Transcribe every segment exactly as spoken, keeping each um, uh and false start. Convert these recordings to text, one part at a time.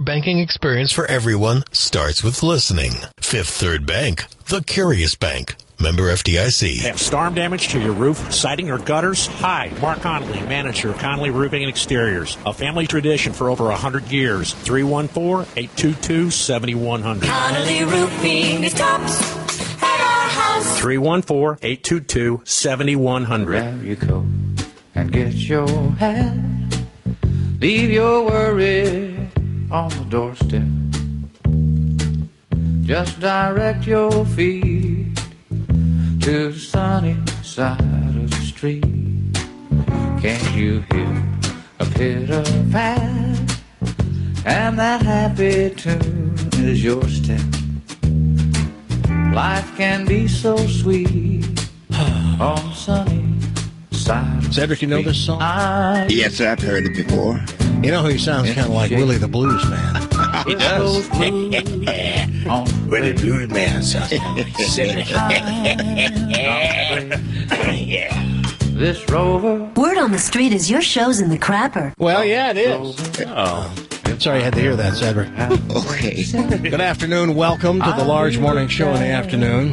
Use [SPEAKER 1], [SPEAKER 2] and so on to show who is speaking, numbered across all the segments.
[SPEAKER 1] Banking experience for everyone starts with listening. Fifth Third Bank, the curious bank. Member F D I C.
[SPEAKER 2] Have storm damage to your roof, siding, or gutters? Hi, Mark Connolly, manager of Connolly Roofing and Exteriors. A family tradition for over one hundred years. three one four, eight two two, seven one zero zero.
[SPEAKER 3] Connolly Roofing is tops at our house.
[SPEAKER 2] three one four, eight two two, seven one zero zero.
[SPEAKER 4] There you go and get your hat. Leave your worries on the doorstep. Just direct your feet to the sunny side of the street. Can't you hear a pitter-pat? And that happy tune is your step. Life can be so sweet on the sunny side of the
[SPEAKER 5] Cedric, you know this song?
[SPEAKER 4] I
[SPEAKER 6] Yes, sir, I've heard it before.
[SPEAKER 5] You know he sounds kind of like Willie the Blues Man.
[SPEAKER 6] He does.
[SPEAKER 5] Willie the Blues Man sounds kind of like Cedric.
[SPEAKER 4] yeah. This rover.
[SPEAKER 7] Word on the street is your show's in the crapper.
[SPEAKER 5] Well, yeah, it is. Oh. Sorry you had to hear that, Cedric.
[SPEAKER 6] Okay.
[SPEAKER 5] Good afternoon. Welcome to the Large Morning Show in the afternoon.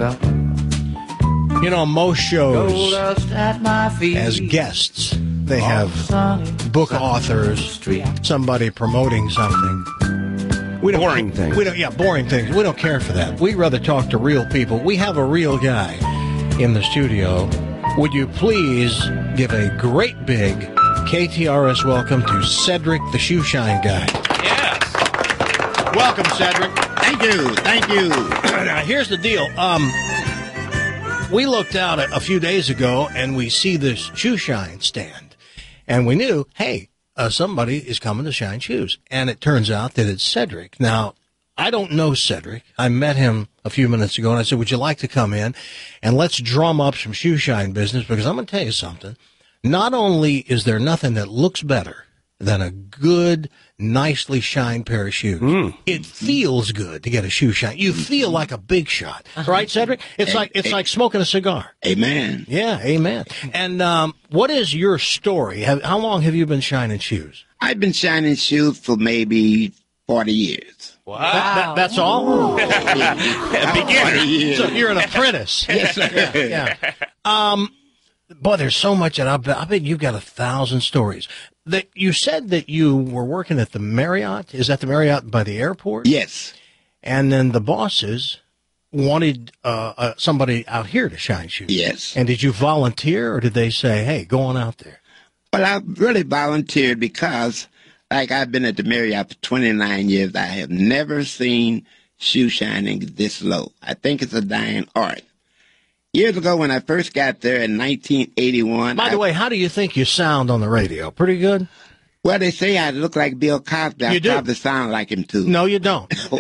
[SPEAKER 5] You know, most shows, as guests, they have book authors, somebody promoting something. We don't,
[SPEAKER 8] boring things.
[SPEAKER 5] We don't, yeah, boring things. We don't care for that. We'd rather talk to real people. We have a real guy in the studio. Would you please give a great big K T R S welcome to Cedric the Shoe Shine Guy?
[SPEAKER 8] Yes.
[SPEAKER 5] Welcome, Cedric.
[SPEAKER 6] Thank you. Thank you.
[SPEAKER 5] Now, here's the deal. Um, we looked out a, a few days ago, and we see this shoe shine stand. And we knew, hey, uh, somebody is coming to shine shoes. And it turns out that it's Cedric. Now, I don't know Cedric. I met him a few minutes ago, and I said, would you like to come in and let's drum up some shoe shine business? Because I'm going to tell you something. Not only is there nothing that looks better than a good, nicely shined pair of shoes, mm. it feels good to get a shoe shine. You feel like a big shot. Uh-huh. Right, Cedric? It's a- like it's a- like smoking a cigar.
[SPEAKER 6] Amen.
[SPEAKER 5] Yeah, amen. And um, what is your story? Have, how long have you been shining shoes?
[SPEAKER 6] I've been shining shoes for maybe forty years.
[SPEAKER 5] Wow. That, that, that's all?
[SPEAKER 6] A
[SPEAKER 5] beginner. So you're an apprentice.
[SPEAKER 6] Yes, sir.
[SPEAKER 5] Yeah, yeah. Um, boy, there's so much that I bet, I bet you've got a thousand stories. That you said that you were working at the Marriott. Is that the Marriott by the airport?
[SPEAKER 6] Yes.
[SPEAKER 5] And then the bosses wanted uh, uh, somebody out here to shine shoes.
[SPEAKER 6] Yes.
[SPEAKER 5] And did you volunteer, or did they say, hey, go on out there?
[SPEAKER 6] Well, I really volunteered because, like, I've been at the Marriott for twenty-nine years. I have never seen shoe shining this low. I think it's a dying art. Years ago, when I first got there in nineteen eighty-one...
[SPEAKER 5] By the I, way, how do you think you sound on the radio? Pretty good?
[SPEAKER 6] Well, they say I look like Bill Cosby. I
[SPEAKER 5] you do.
[SPEAKER 6] probably sound like him, too.
[SPEAKER 5] No, you don't.
[SPEAKER 8] no.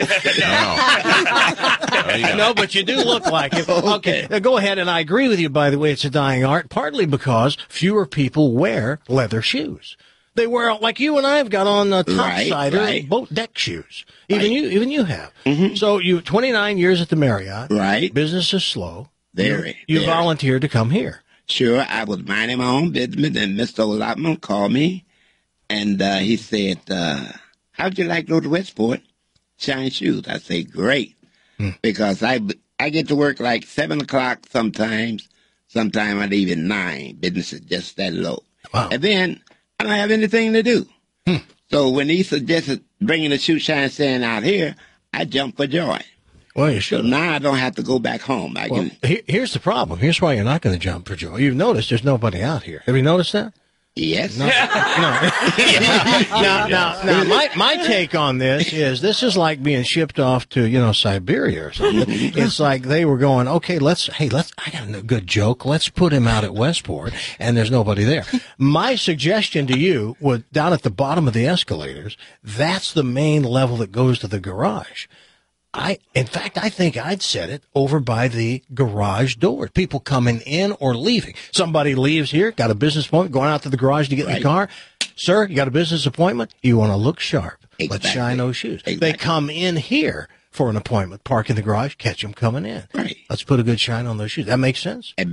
[SPEAKER 5] No, but you do look like him. Okay. okay. Now, go ahead, and I agree with you, by the way, it's a dying art, partly because fewer people wear leather shoes. They wear, like you and I have got on uh, topsider
[SPEAKER 6] right, right.
[SPEAKER 5] boat deck shoes. Even
[SPEAKER 6] right.
[SPEAKER 5] you even you have.
[SPEAKER 6] Mm-hmm.
[SPEAKER 5] So you twenty-nine years at the Marriott.
[SPEAKER 6] Right.
[SPEAKER 5] Business is slow.
[SPEAKER 6] Very.
[SPEAKER 5] You, you
[SPEAKER 6] very.
[SPEAKER 5] volunteered to come here.
[SPEAKER 6] Sure. I was minding my own business, and Mister O'Lottman called me, and uh, he said, uh, how'd you like to go to Westport, shine shoes? I say, great, hmm. because I, I get to work like seven o'clock sometimes, sometimes I leave at nine. Business is just that low.
[SPEAKER 5] Wow.
[SPEAKER 6] And then I don't have anything to do.
[SPEAKER 5] Hmm.
[SPEAKER 6] So when he suggested bringing the shoe shine stand out here, I jumped for joy.
[SPEAKER 5] Well, you should.
[SPEAKER 6] So now I don't have to go back home. I
[SPEAKER 5] well,
[SPEAKER 6] can.
[SPEAKER 5] Here, here's the problem. Here's why you're not going to jump for joy. You've noticed there's nobody out here. Have you noticed that?
[SPEAKER 6] Yes.
[SPEAKER 5] No. no. now, now, now, my my take on this is this is like being shipped off to you know Siberia or something. It's like they were going, okay, let's hey, let's. I got a good joke. Let's put him out at Westport, and there's nobody there. My suggestion to you was down at the bottom of the escalators. That's the main level that goes to the garage. I, in fact, I think I'd set it over by the garage door. People coming in or leaving. Somebody leaves here, got a business appointment, going out to the garage to get right. in the car. Sir, you got a business appointment? You want to look sharp.
[SPEAKER 6] Exactly.
[SPEAKER 5] Let's shine those shoes.
[SPEAKER 6] Exactly.
[SPEAKER 5] They come in here for an appointment, park in the garage, catch them coming in.
[SPEAKER 6] Right.
[SPEAKER 5] Let's put a good shine on those shoes. That makes sense?
[SPEAKER 6] It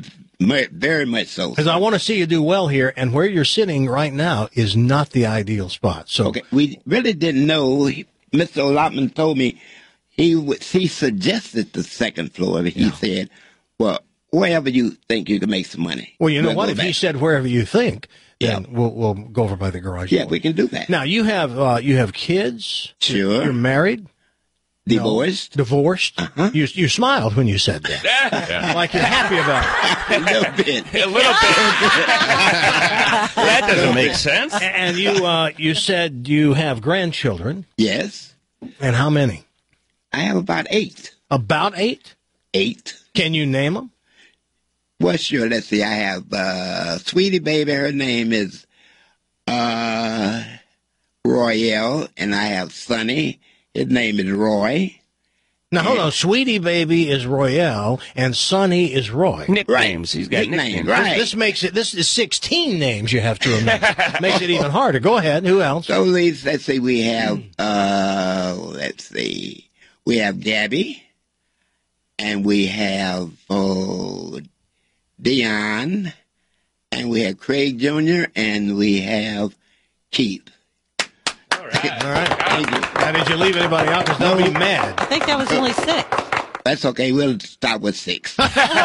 [SPEAKER 6] Mu- Very much so.
[SPEAKER 5] Because I want to see you do well here, and where you're sitting right now is not the ideal spot. So,
[SPEAKER 6] Okay, we really didn't know. He, Mister Allotment told me he would, he suggested the second floor. But he said, "Well, wherever you think you can make some money."
[SPEAKER 5] well, you know
[SPEAKER 6] we'll
[SPEAKER 5] what?
[SPEAKER 6] go
[SPEAKER 5] If
[SPEAKER 6] back.
[SPEAKER 5] he said wherever you think, then
[SPEAKER 6] Yeah.
[SPEAKER 5] we'll we'll go over by the garage.
[SPEAKER 6] "Yeah,
[SPEAKER 5] door.
[SPEAKER 6] we can do that."
[SPEAKER 5] Now you have uh, you have kids.
[SPEAKER 6] Sure.
[SPEAKER 5] You're married.
[SPEAKER 6] Divorced
[SPEAKER 5] Divorced.
[SPEAKER 6] Uh-huh.
[SPEAKER 5] You you smiled when you said that, like you're happy about it.
[SPEAKER 6] a little bit.
[SPEAKER 8] A little bit. That doesn't make sense.
[SPEAKER 5] And you uh, you said you have grandchildren,
[SPEAKER 6] Yes,
[SPEAKER 5] and how many?
[SPEAKER 6] I have about eight.
[SPEAKER 5] About eight.
[SPEAKER 6] Eight.
[SPEAKER 5] Can you name them?
[SPEAKER 6] Well, sure. Let's see. I have uh, Sweetie Baby. Her name is uh, Royale, and I have Sonny. His name is Roy.
[SPEAKER 5] Now hold on. Sweetie Baby is Royale, and Sonny is Roy.
[SPEAKER 8] Nicknames. He's got
[SPEAKER 6] Nickname,
[SPEAKER 8] nicknames.
[SPEAKER 6] right.
[SPEAKER 5] This, this makes it. This is sixteen names you have to remember. Makes it even harder. Go ahead. Who else?
[SPEAKER 6] So let's, let's see. We have uh, let's see. We have Gabby, and we have oh, Dion, and we have Craig Junior, and we have Keith.
[SPEAKER 8] All right.
[SPEAKER 5] All right.
[SPEAKER 6] Thank you.
[SPEAKER 5] Now, did you leave anybody out? Because they'll be mad.
[SPEAKER 9] I think that was only six.
[SPEAKER 6] That's okay. We'll start with six.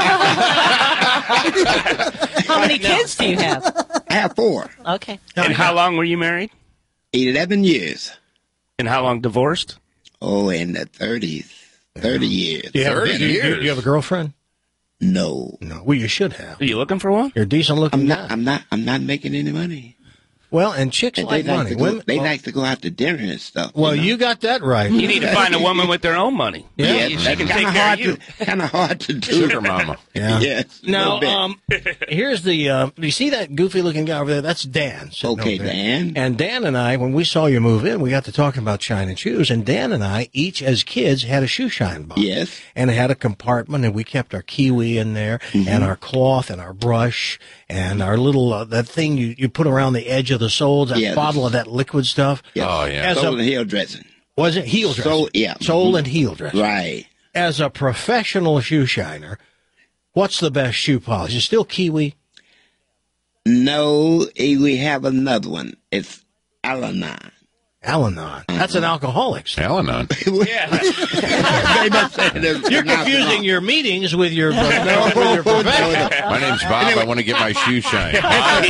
[SPEAKER 9] How many kids do you have?
[SPEAKER 6] I have four.
[SPEAKER 9] Okay.
[SPEAKER 8] And how long were you married?
[SPEAKER 6] Eleven years.
[SPEAKER 8] And how long divorced?
[SPEAKER 6] Oh, in the thirties. Thirty years.
[SPEAKER 5] Do you have,
[SPEAKER 10] thirty
[SPEAKER 5] do you-
[SPEAKER 10] years.
[SPEAKER 5] do you have a girlfriend?
[SPEAKER 6] No.
[SPEAKER 5] No. Well, you should have.
[SPEAKER 8] Are you looking for one?
[SPEAKER 5] You're a decent looking
[SPEAKER 6] I'm
[SPEAKER 5] guy.
[SPEAKER 6] not I'm not I'm not making any money.
[SPEAKER 5] Well, and chicks
[SPEAKER 6] And
[SPEAKER 5] like
[SPEAKER 6] they like
[SPEAKER 5] money.
[SPEAKER 6] to go,
[SPEAKER 5] Women,
[SPEAKER 6] they
[SPEAKER 5] well,
[SPEAKER 6] like to go out to dinner and stuff.
[SPEAKER 5] well,
[SPEAKER 6] know?
[SPEAKER 5] you got that right.
[SPEAKER 8] You need to find a woman with their own money.
[SPEAKER 5] Yeah.
[SPEAKER 8] She
[SPEAKER 6] That's
[SPEAKER 8] can
[SPEAKER 6] kind
[SPEAKER 8] take
[SPEAKER 6] of
[SPEAKER 8] care
[SPEAKER 6] hard
[SPEAKER 8] of you.
[SPEAKER 6] to kind of hard to do.
[SPEAKER 10] Sugar mama.
[SPEAKER 5] Yeah.
[SPEAKER 6] Yes. a
[SPEAKER 5] Now,
[SPEAKER 6] little bit.
[SPEAKER 5] um, here's the. Uh, you see that goofy-looking guy over there? That's Dan. sitting
[SPEAKER 6] Okay,
[SPEAKER 5] over there.
[SPEAKER 6] Dan.
[SPEAKER 5] And Dan and I, when we saw you move in, we got to talking about shining shoes. And Dan and I, each as kids, had a shoe shine box.
[SPEAKER 6] Yes.
[SPEAKER 5] And it had a compartment, and we kept our kiwi in there,
[SPEAKER 6] Mm-hmm.
[SPEAKER 5] and our cloth, and our brush, and our little uh, that thing you, you put around the edge of the soles, that
[SPEAKER 6] Yes.
[SPEAKER 5] bottle of that liquid stuff.
[SPEAKER 6] Yes.
[SPEAKER 10] Oh, yeah.
[SPEAKER 5] As
[SPEAKER 6] Soul
[SPEAKER 5] a-
[SPEAKER 6] and heel dressing.
[SPEAKER 5] Was it heel dress?
[SPEAKER 6] Sole- yeah.
[SPEAKER 5] Sole and heel dress.
[SPEAKER 6] Right.
[SPEAKER 5] As a professional shoe shiner, what's the best shoe polish? Is it still kiwi?
[SPEAKER 6] No, eh, we have another one. It's Al-Anon.
[SPEAKER 5] Al-Anon. That's an alcoholics.
[SPEAKER 10] Al-Anon.
[SPEAKER 6] They must say that-
[SPEAKER 5] You're confusing your meetings with your, with your profession.
[SPEAKER 10] My name's Bob. I want to get my shoe shine. Bob,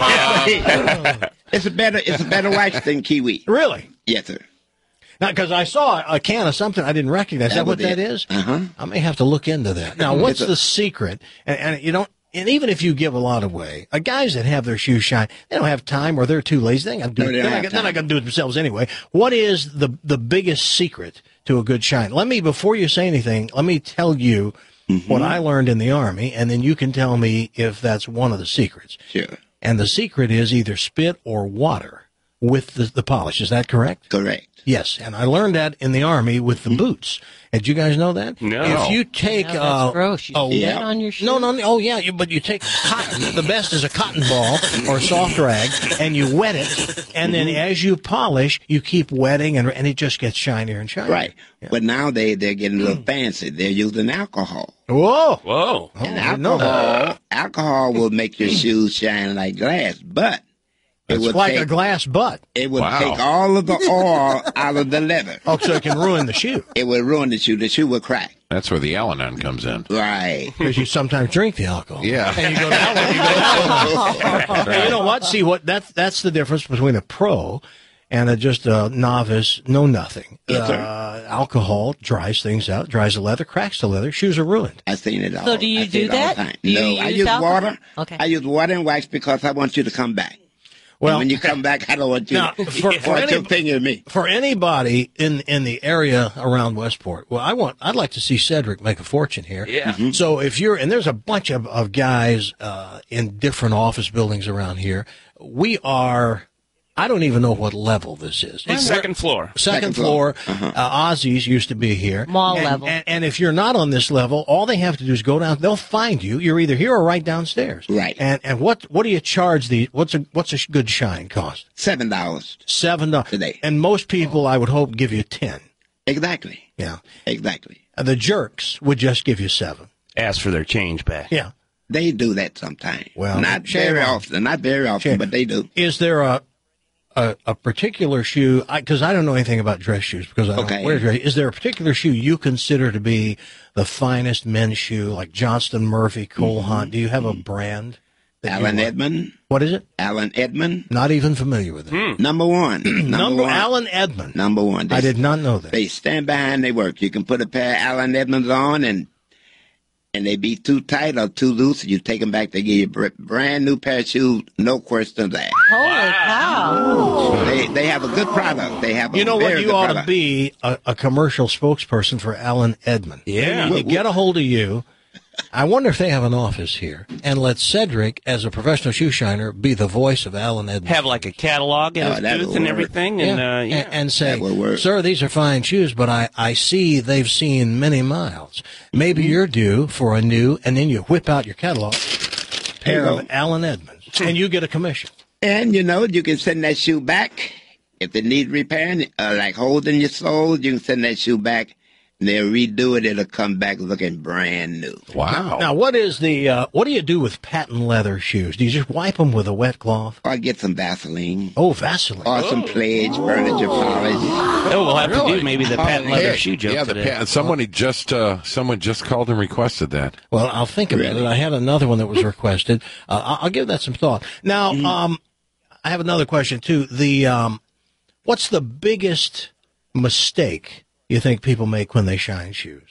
[SPEAKER 10] Bob.
[SPEAKER 6] It's a better it's a better wax than kiwi.
[SPEAKER 5] Really?
[SPEAKER 6] Yes, sir.
[SPEAKER 5] Now, because I saw a can of something I didn't recognize. Is that
[SPEAKER 6] That
[SPEAKER 5] what
[SPEAKER 6] was
[SPEAKER 5] that
[SPEAKER 6] it.
[SPEAKER 5] is?
[SPEAKER 6] Uh-huh.
[SPEAKER 5] I may have to look into that. Now, what's
[SPEAKER 6] It's a-
[SPEAKER 5] the secret? And, and you don't. And even if you give a lot away, uh, guys that have their shoes shine, they don't have time or they're too lazy. They ain't gonna do
[SPEAKER 6] No,
[SPEAKER 5] it.
[SPEAKER 6] they
[SPEAKER 5] They're
[SPEAKER 6] don't
[SPEAKER 5] not,
[SPEAKER 6] have
[SPEAKER 5] gonna- they're not
[SPEAKER 6] time.
[SPEAKER 5] going to do it themselves anyway. What is the the biggest secret to a good shine? Let me, before you say anything, let me tell you
[SPEAKER 6] Mm-hmm.
[SPEAKER 5] what I learned in the Army, and then you can tell me if that's one of the secrets.
[SPEAKER 6] Sure.
[SPEAKER 5] And the secret is either spit or water with the, the polish. Is that correct?
[SPEAKER 6] Correct.
[SPEAKER 5] Yes, and I learned that in the Army with the boots. Did you guys know that?
[SPEAKER 8] No.
[SPEAKER 5] If you take
[SPEAKER 9] No, that's
[SPEAKER 5] uh,
[SPEAKER 9] gross. You
[SPEAKER 5] oh,
[SPEAKER 9] spit
[SPEAKER 6] yeah.
[SPEAKER 9] on your shoe?
[SPEAKER 5] no, no, no, oh yeah, you, but you take cotton. The best is a cotton ball or a soft rag, and you wet it, and then as you polish, you keep wetting, and and it just gets shinier and shinier.
[SPEAKER 6] Right. But now they, they're getting a little fancy. They're using alcohol.
[SPEAKER 5] Whoa.
[SPEAKER 8] Whoa.
[SPEAKER 5] Oh, I
[SPEAKER 6] And
[SPEAKER 5] didn't know that.
[SPEAKER 6] alcohol, alcohol will make your shoes shine like glass, but it
[SPEAKER 5] It's
[SPEAKER 6] would
[SPEAKER 5] like
[SPEAKER 6] take
[SPEAKER 5] a glass butt.
[SPEAKER 6] it would
[SPEAKER 10] Wow.
[SPEAKER 6] take all of the oil out of the leather.
[SPEAKER 5] Oh, so it can ruin the shoe
[SPEAKER 6] It would ruin the shoe. The shoe would crack.
[SPEAKER 10] That's where the Al-Anon comes in.
[SPEAKER 6] Right.
[SPEAKER 5] because you sometimes drink the alcohol.
[SPEAKER 10] Yeah.
[SPEAKER 5] And you go to Al- you go to Al- And you know what? See what that's that's the difference between a pro and a, just a novice, know nothing.
[SPEAKER 6] Yes, sir.
[SPEAKER 5] uh, alcohol dries things out, dries the leather, cracks the leather. Shoes are ruined.
[SPEAKER 6] I've seen it all.
[SPEAKER 9] So do you
[SPEAKER 6] I see
[SPEAKER 9] do
[SPEAKER 6] it all
[SPEAKER 9] that?
[SPEAKER 6] the time.
[SPEAKER 9] Do you
[SPEAKER 6] no, I
[SPEAKER 9] use
[SPEAKER 6] use
[SPEAKER 9] alcohol?
[SPEAKER 6] water.
[SPEAKER 9] Okay.
[SPEAKER 6] I use water and wax because I want you to come back.
[SPEAKER 5] Well,
[SPEAKER 6] And when you come back, I don't want you
[SPEAKER 5] Now,
[SPEAKER 6] to
[SPEAKER 5] for- for
[SPEAKER 6] point your
[SPEAKER 5] any-
[SPEAKER 6] finger at me.
[SPEAKER 5] for anybody in in the area around Westport, well, I want I'd like to see Cedric make a fortune here.
[SPEAKER 8] Yeah.
[SPEAKER 6] Mm-hmm.
[SPEAKER 5] So if you're and there's a bunch of of guys uh, in different office buildings around here. We are. I don't even know what level this is.
[SPEAKER 8] It's second floor.
[SPEAKER 5] Second,
[SPEAKER 6] Second
[SPEAKER 5] floor.
[SPEAKER 6] floor. Uh-huh.
[SPEAKER 5] Uh, Aussies used to be here.
[SPEAKER 9] Mall
[SPEAKER 5] and,
[SPEAKER 9] level.
[SPEAKER 5] And, and if you're not on this level, all they have to do is go down. They'll find you. You're either here or right downstairs.
[SPEAKER 6] Right.
[SPEAKER 5] And and what what do you charge the what's a what's a sh- good shine cost?
[SPEAKER 6] Seven dollars.
[SPEAKER 5] Seven dollars
[SPEAKER 6] Today.
[SPEAKER 5] And most people, I would hope, give you ten.
[SPEAKER 6] Exactly.
[SPEAKER 5] Yeah.
[SPEAKER 6] Exactly.
[SPEAKER 5] Uh, The jerks would just give you seven.
[SPEAKER 8] Ask for their change back.
[SPEAKER 5] Yeah.
[SPEAKER 6] They do that sometimes.
[SPEAKER 5] Well,
[SPEAKER 6] not
[SPEAKER 5] shame
[SPEAKER 6] very
[SPEAKER 5] on 'em.
[SPEAKER 6] often. Not very often,
[SPEAKER 5] Shame.
[SPEAKER 6] but they do.
[SPEAKER 5] Is there a a, a particular shoe? Because I, I don't know anything about dress shoes because I don't
[SPEAKER 6] Okay.
[SPEAKER 5] wear dress. Is there a particular shoe you consider to be the finest men's shoe, like Johnston Murphy, Cole Hunt? Do you have a brand? that you
[SPEAKER 6] Alan
[SPEAKER 5] like?
[SPEAKER 6] Edmond.
[SPEAKER 5] What is it?
[SPEAKER 6] Alan Edmond.
[SPEAKER 5] Not even familiar with it.
[SPEAKER 6] Number one. Number,
[SPEAKER 5] Number
[SPEAKER 6] one.
[SPEAKER 5] Alan Edmond.
[SPEAKER 6] Number one. They,
[SPEAKER 5] I did not know that.
[SPEAKER 6] They stand behind their work. You can put a pair of Alan Edmonds on, and and they be too tight or too loose. You take them back, they give you a br- brand new pair of shoes. No question of that.
[SPEAKER 9] Holy cow.
[SPEAKER 6] They they have a good product. They have a
[SPEAKER 5] You know
[SPEAKER 6] very
[SPEAKER 5] what? You
[SPEAKER 6] good
[SPEAKER 5] ought
[SPEAKER 6] product.
[SPEAKER 5] to be a, a commercial spokesperson for Alan Edmond.
[SPEAKER 8] Yeah.
[SPEAKER 5] You get a hold of you. I wonder if they have an office here. And let Cedric, as a professional shoe shiner, be the voice of Alan Edmond.
[SPEAKER 8] Have like a catalog in
[SPEAKER 6] Oh,
[SPEAKER 8] his
[SPEAKER 6] that'll
[SPEAKER 8] booth and
[SPEAKER 6] work.
[SPEAKER 8] everything, and
[SPEAKER 5] yeah.
[SPEAKER 8] uh, yeah.
[SPEAKER 5] And, and say,
[SPEAKER 6] That will work.
[SPEAKER 5] sir, these are fine shoes, but I, I see they've seen many miles. Maybe
[SPEAKER 6] Mm-hmm.
[SPEAKER 5] you're due for a new, and then you whip out your catalog, pair
[SPEAKER 6] There you
[SPEAKER 5] of
[SPEAKER 6] go.
[SPEAKER 5] Alan Edmonds, and you get a commission.
[SPEAKER 6] And, you know, you can send that shoe back. If it needs repairing, uh, like holding your soles, you can send that shoe back. And they'll redo it. It'll come back looking brand new.
[SPEAKER 10] Wow.
[SPEAKER 5] Now, what is the, uh, what do you do with patent leather shoes? Do you just wipe them with a wet cloth?
[SPEAKER 6] Or get some Vaseline.
[SPEAKER 5] Oh, Vaseline.
[SPEAKER 6] Or some Pledge furniture polish.
[SPEAKER 8] Oh, we'll have to do maybe the patent leather
[SPEAKER 10] Hey,
[SPEAKER 8] shoe joke
[SPEAKER 10] yeah, the
[SPEAKER 8] today.
[SPEAKER 10] pa- somebody just uh, someone just called and requested that.
[SPEAKER 5] Well, I'll think about
[SPEAKER 6] Really?
[SPEAKER 5] it. I had another one that was requested. Uh, I'll, I'll give that some thought. Now, um, I have another question too. The um, what's the biggest mistake you think people make when they shine shoes?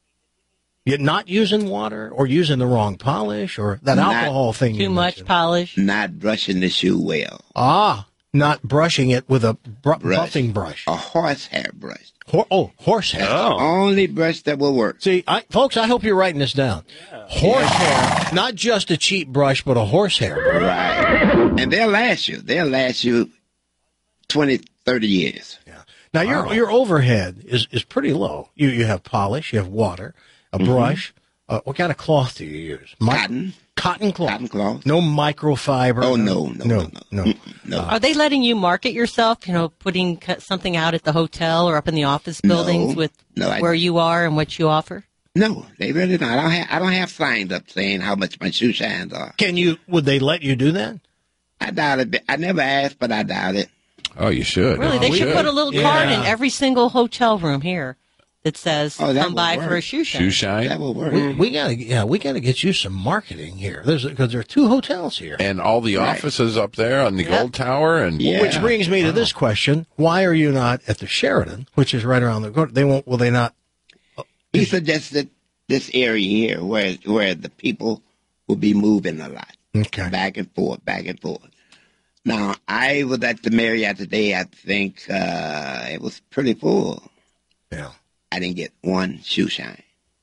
[SPEAKER 5] You're not using water, or using the wrong polish, or that
[SPEAKER 6] Not
[SPEAKER 5] alcohol thing. you
[SPEAKER 9] Too much
[SPEAKER 5] mentioned?
[SPEAKER 9] polish.
[SPEAKER 6] Not brushing the shoe well.
[SPEAKER 5] Ah, not brushing it with a br-
[SPEAKER 6] Brush.
[SPEAKER 5] buffing brush.
[SPEAKER 6] A horsehair brush.
[SPEAKER 5] Hor- oh, horsehair.
[SPEAKER 8] Oh.
[SPEAKER 6] Only brush that will work.
[SPEAKER 5] See, I, folks, I hope you're writing this down. Horsehair, not just a cheap brush, but a horsehair brush.
[SPEAKER 6] Right. And they'll last you. They'll last you twenty, thirty years.
[SPEAKER 5] Now your your overhead is, is pretty low. You you have polish, you have water, a brush. Uh, what kind of cloth do you use? Mi-
[SPEAKER 6] Cotton.
[SPEAKER 5] Cotton cloth.
[SPEAKER 6] Cotton cloth.
[SPEAKER 5] No microfiber.
[SPEAKER 6] Oh, no, no, no,
[SPEAKER 5] no,
[SPEAKER 6] no.
[SPEAKER 5] no.
[SPEAKER 6] No.
[SPEAKER 9] Are they letting you market yourself, you know, putting co- something out at the hotel or up in the office buildings
[SPEAKER 6] No.
[SPEAKER 9] with
[SPEAKER 6] No, I-
[SPEAKER 9] where you are and what you offer?
[SPEAKER 6] No, they really don't. I don't have, I don't have signs up saying how much my shoe shines are.
[SPEAKER 5] Can you? Would they let you do that?
[SPEAKER 6] I doubt it. I never asked, but I doubt it.
[SPEAKER 10] Oh, you should.
[SPEAKER 9] Really, they
[SPEAKER 10] You
[SPEAKER 9] should put a little card in
[SPEAKER 5] Yeah.
[SPEAKER 9] every single hotel room here that says,
[SPEAKER 6] Oh, that
[SPEAKER 9] come
[SPEAKER 6] would
[SPEAKER 9] by
[SPEAKER 6] work.
[SPEAKER 9] for a shoe shine.
[SPEAKER 10] shoe shine.
[SPEAKER 6] That will work.
[SPEAKER 5] We, we gotta yeah we gotta get you some marketing here. There's because there are two hotels here.
[SPEAKER 10] And all the
[SPEAKER 6] Right.
[SPEAKER 10] offices up there on the Gold Tower, and
[SPEAKER 6] Yeah.
[SPEAKER 5] Which brings me to this question: why are you not at the Sheraton, which is right around the corner? They won't. Will they not?
[SPEAKER 6] He suggested this area here where where the people will be moving a lot.
[SPEAKER 5] Okay.
[SPEAKER 6] Back and forth, back and forth. Now, I was at the Marriott today. I think uh, it was pretty full.
[SPEAKER 5] Yeah.
[SPEAKER 6] I didn't get one shoe shine.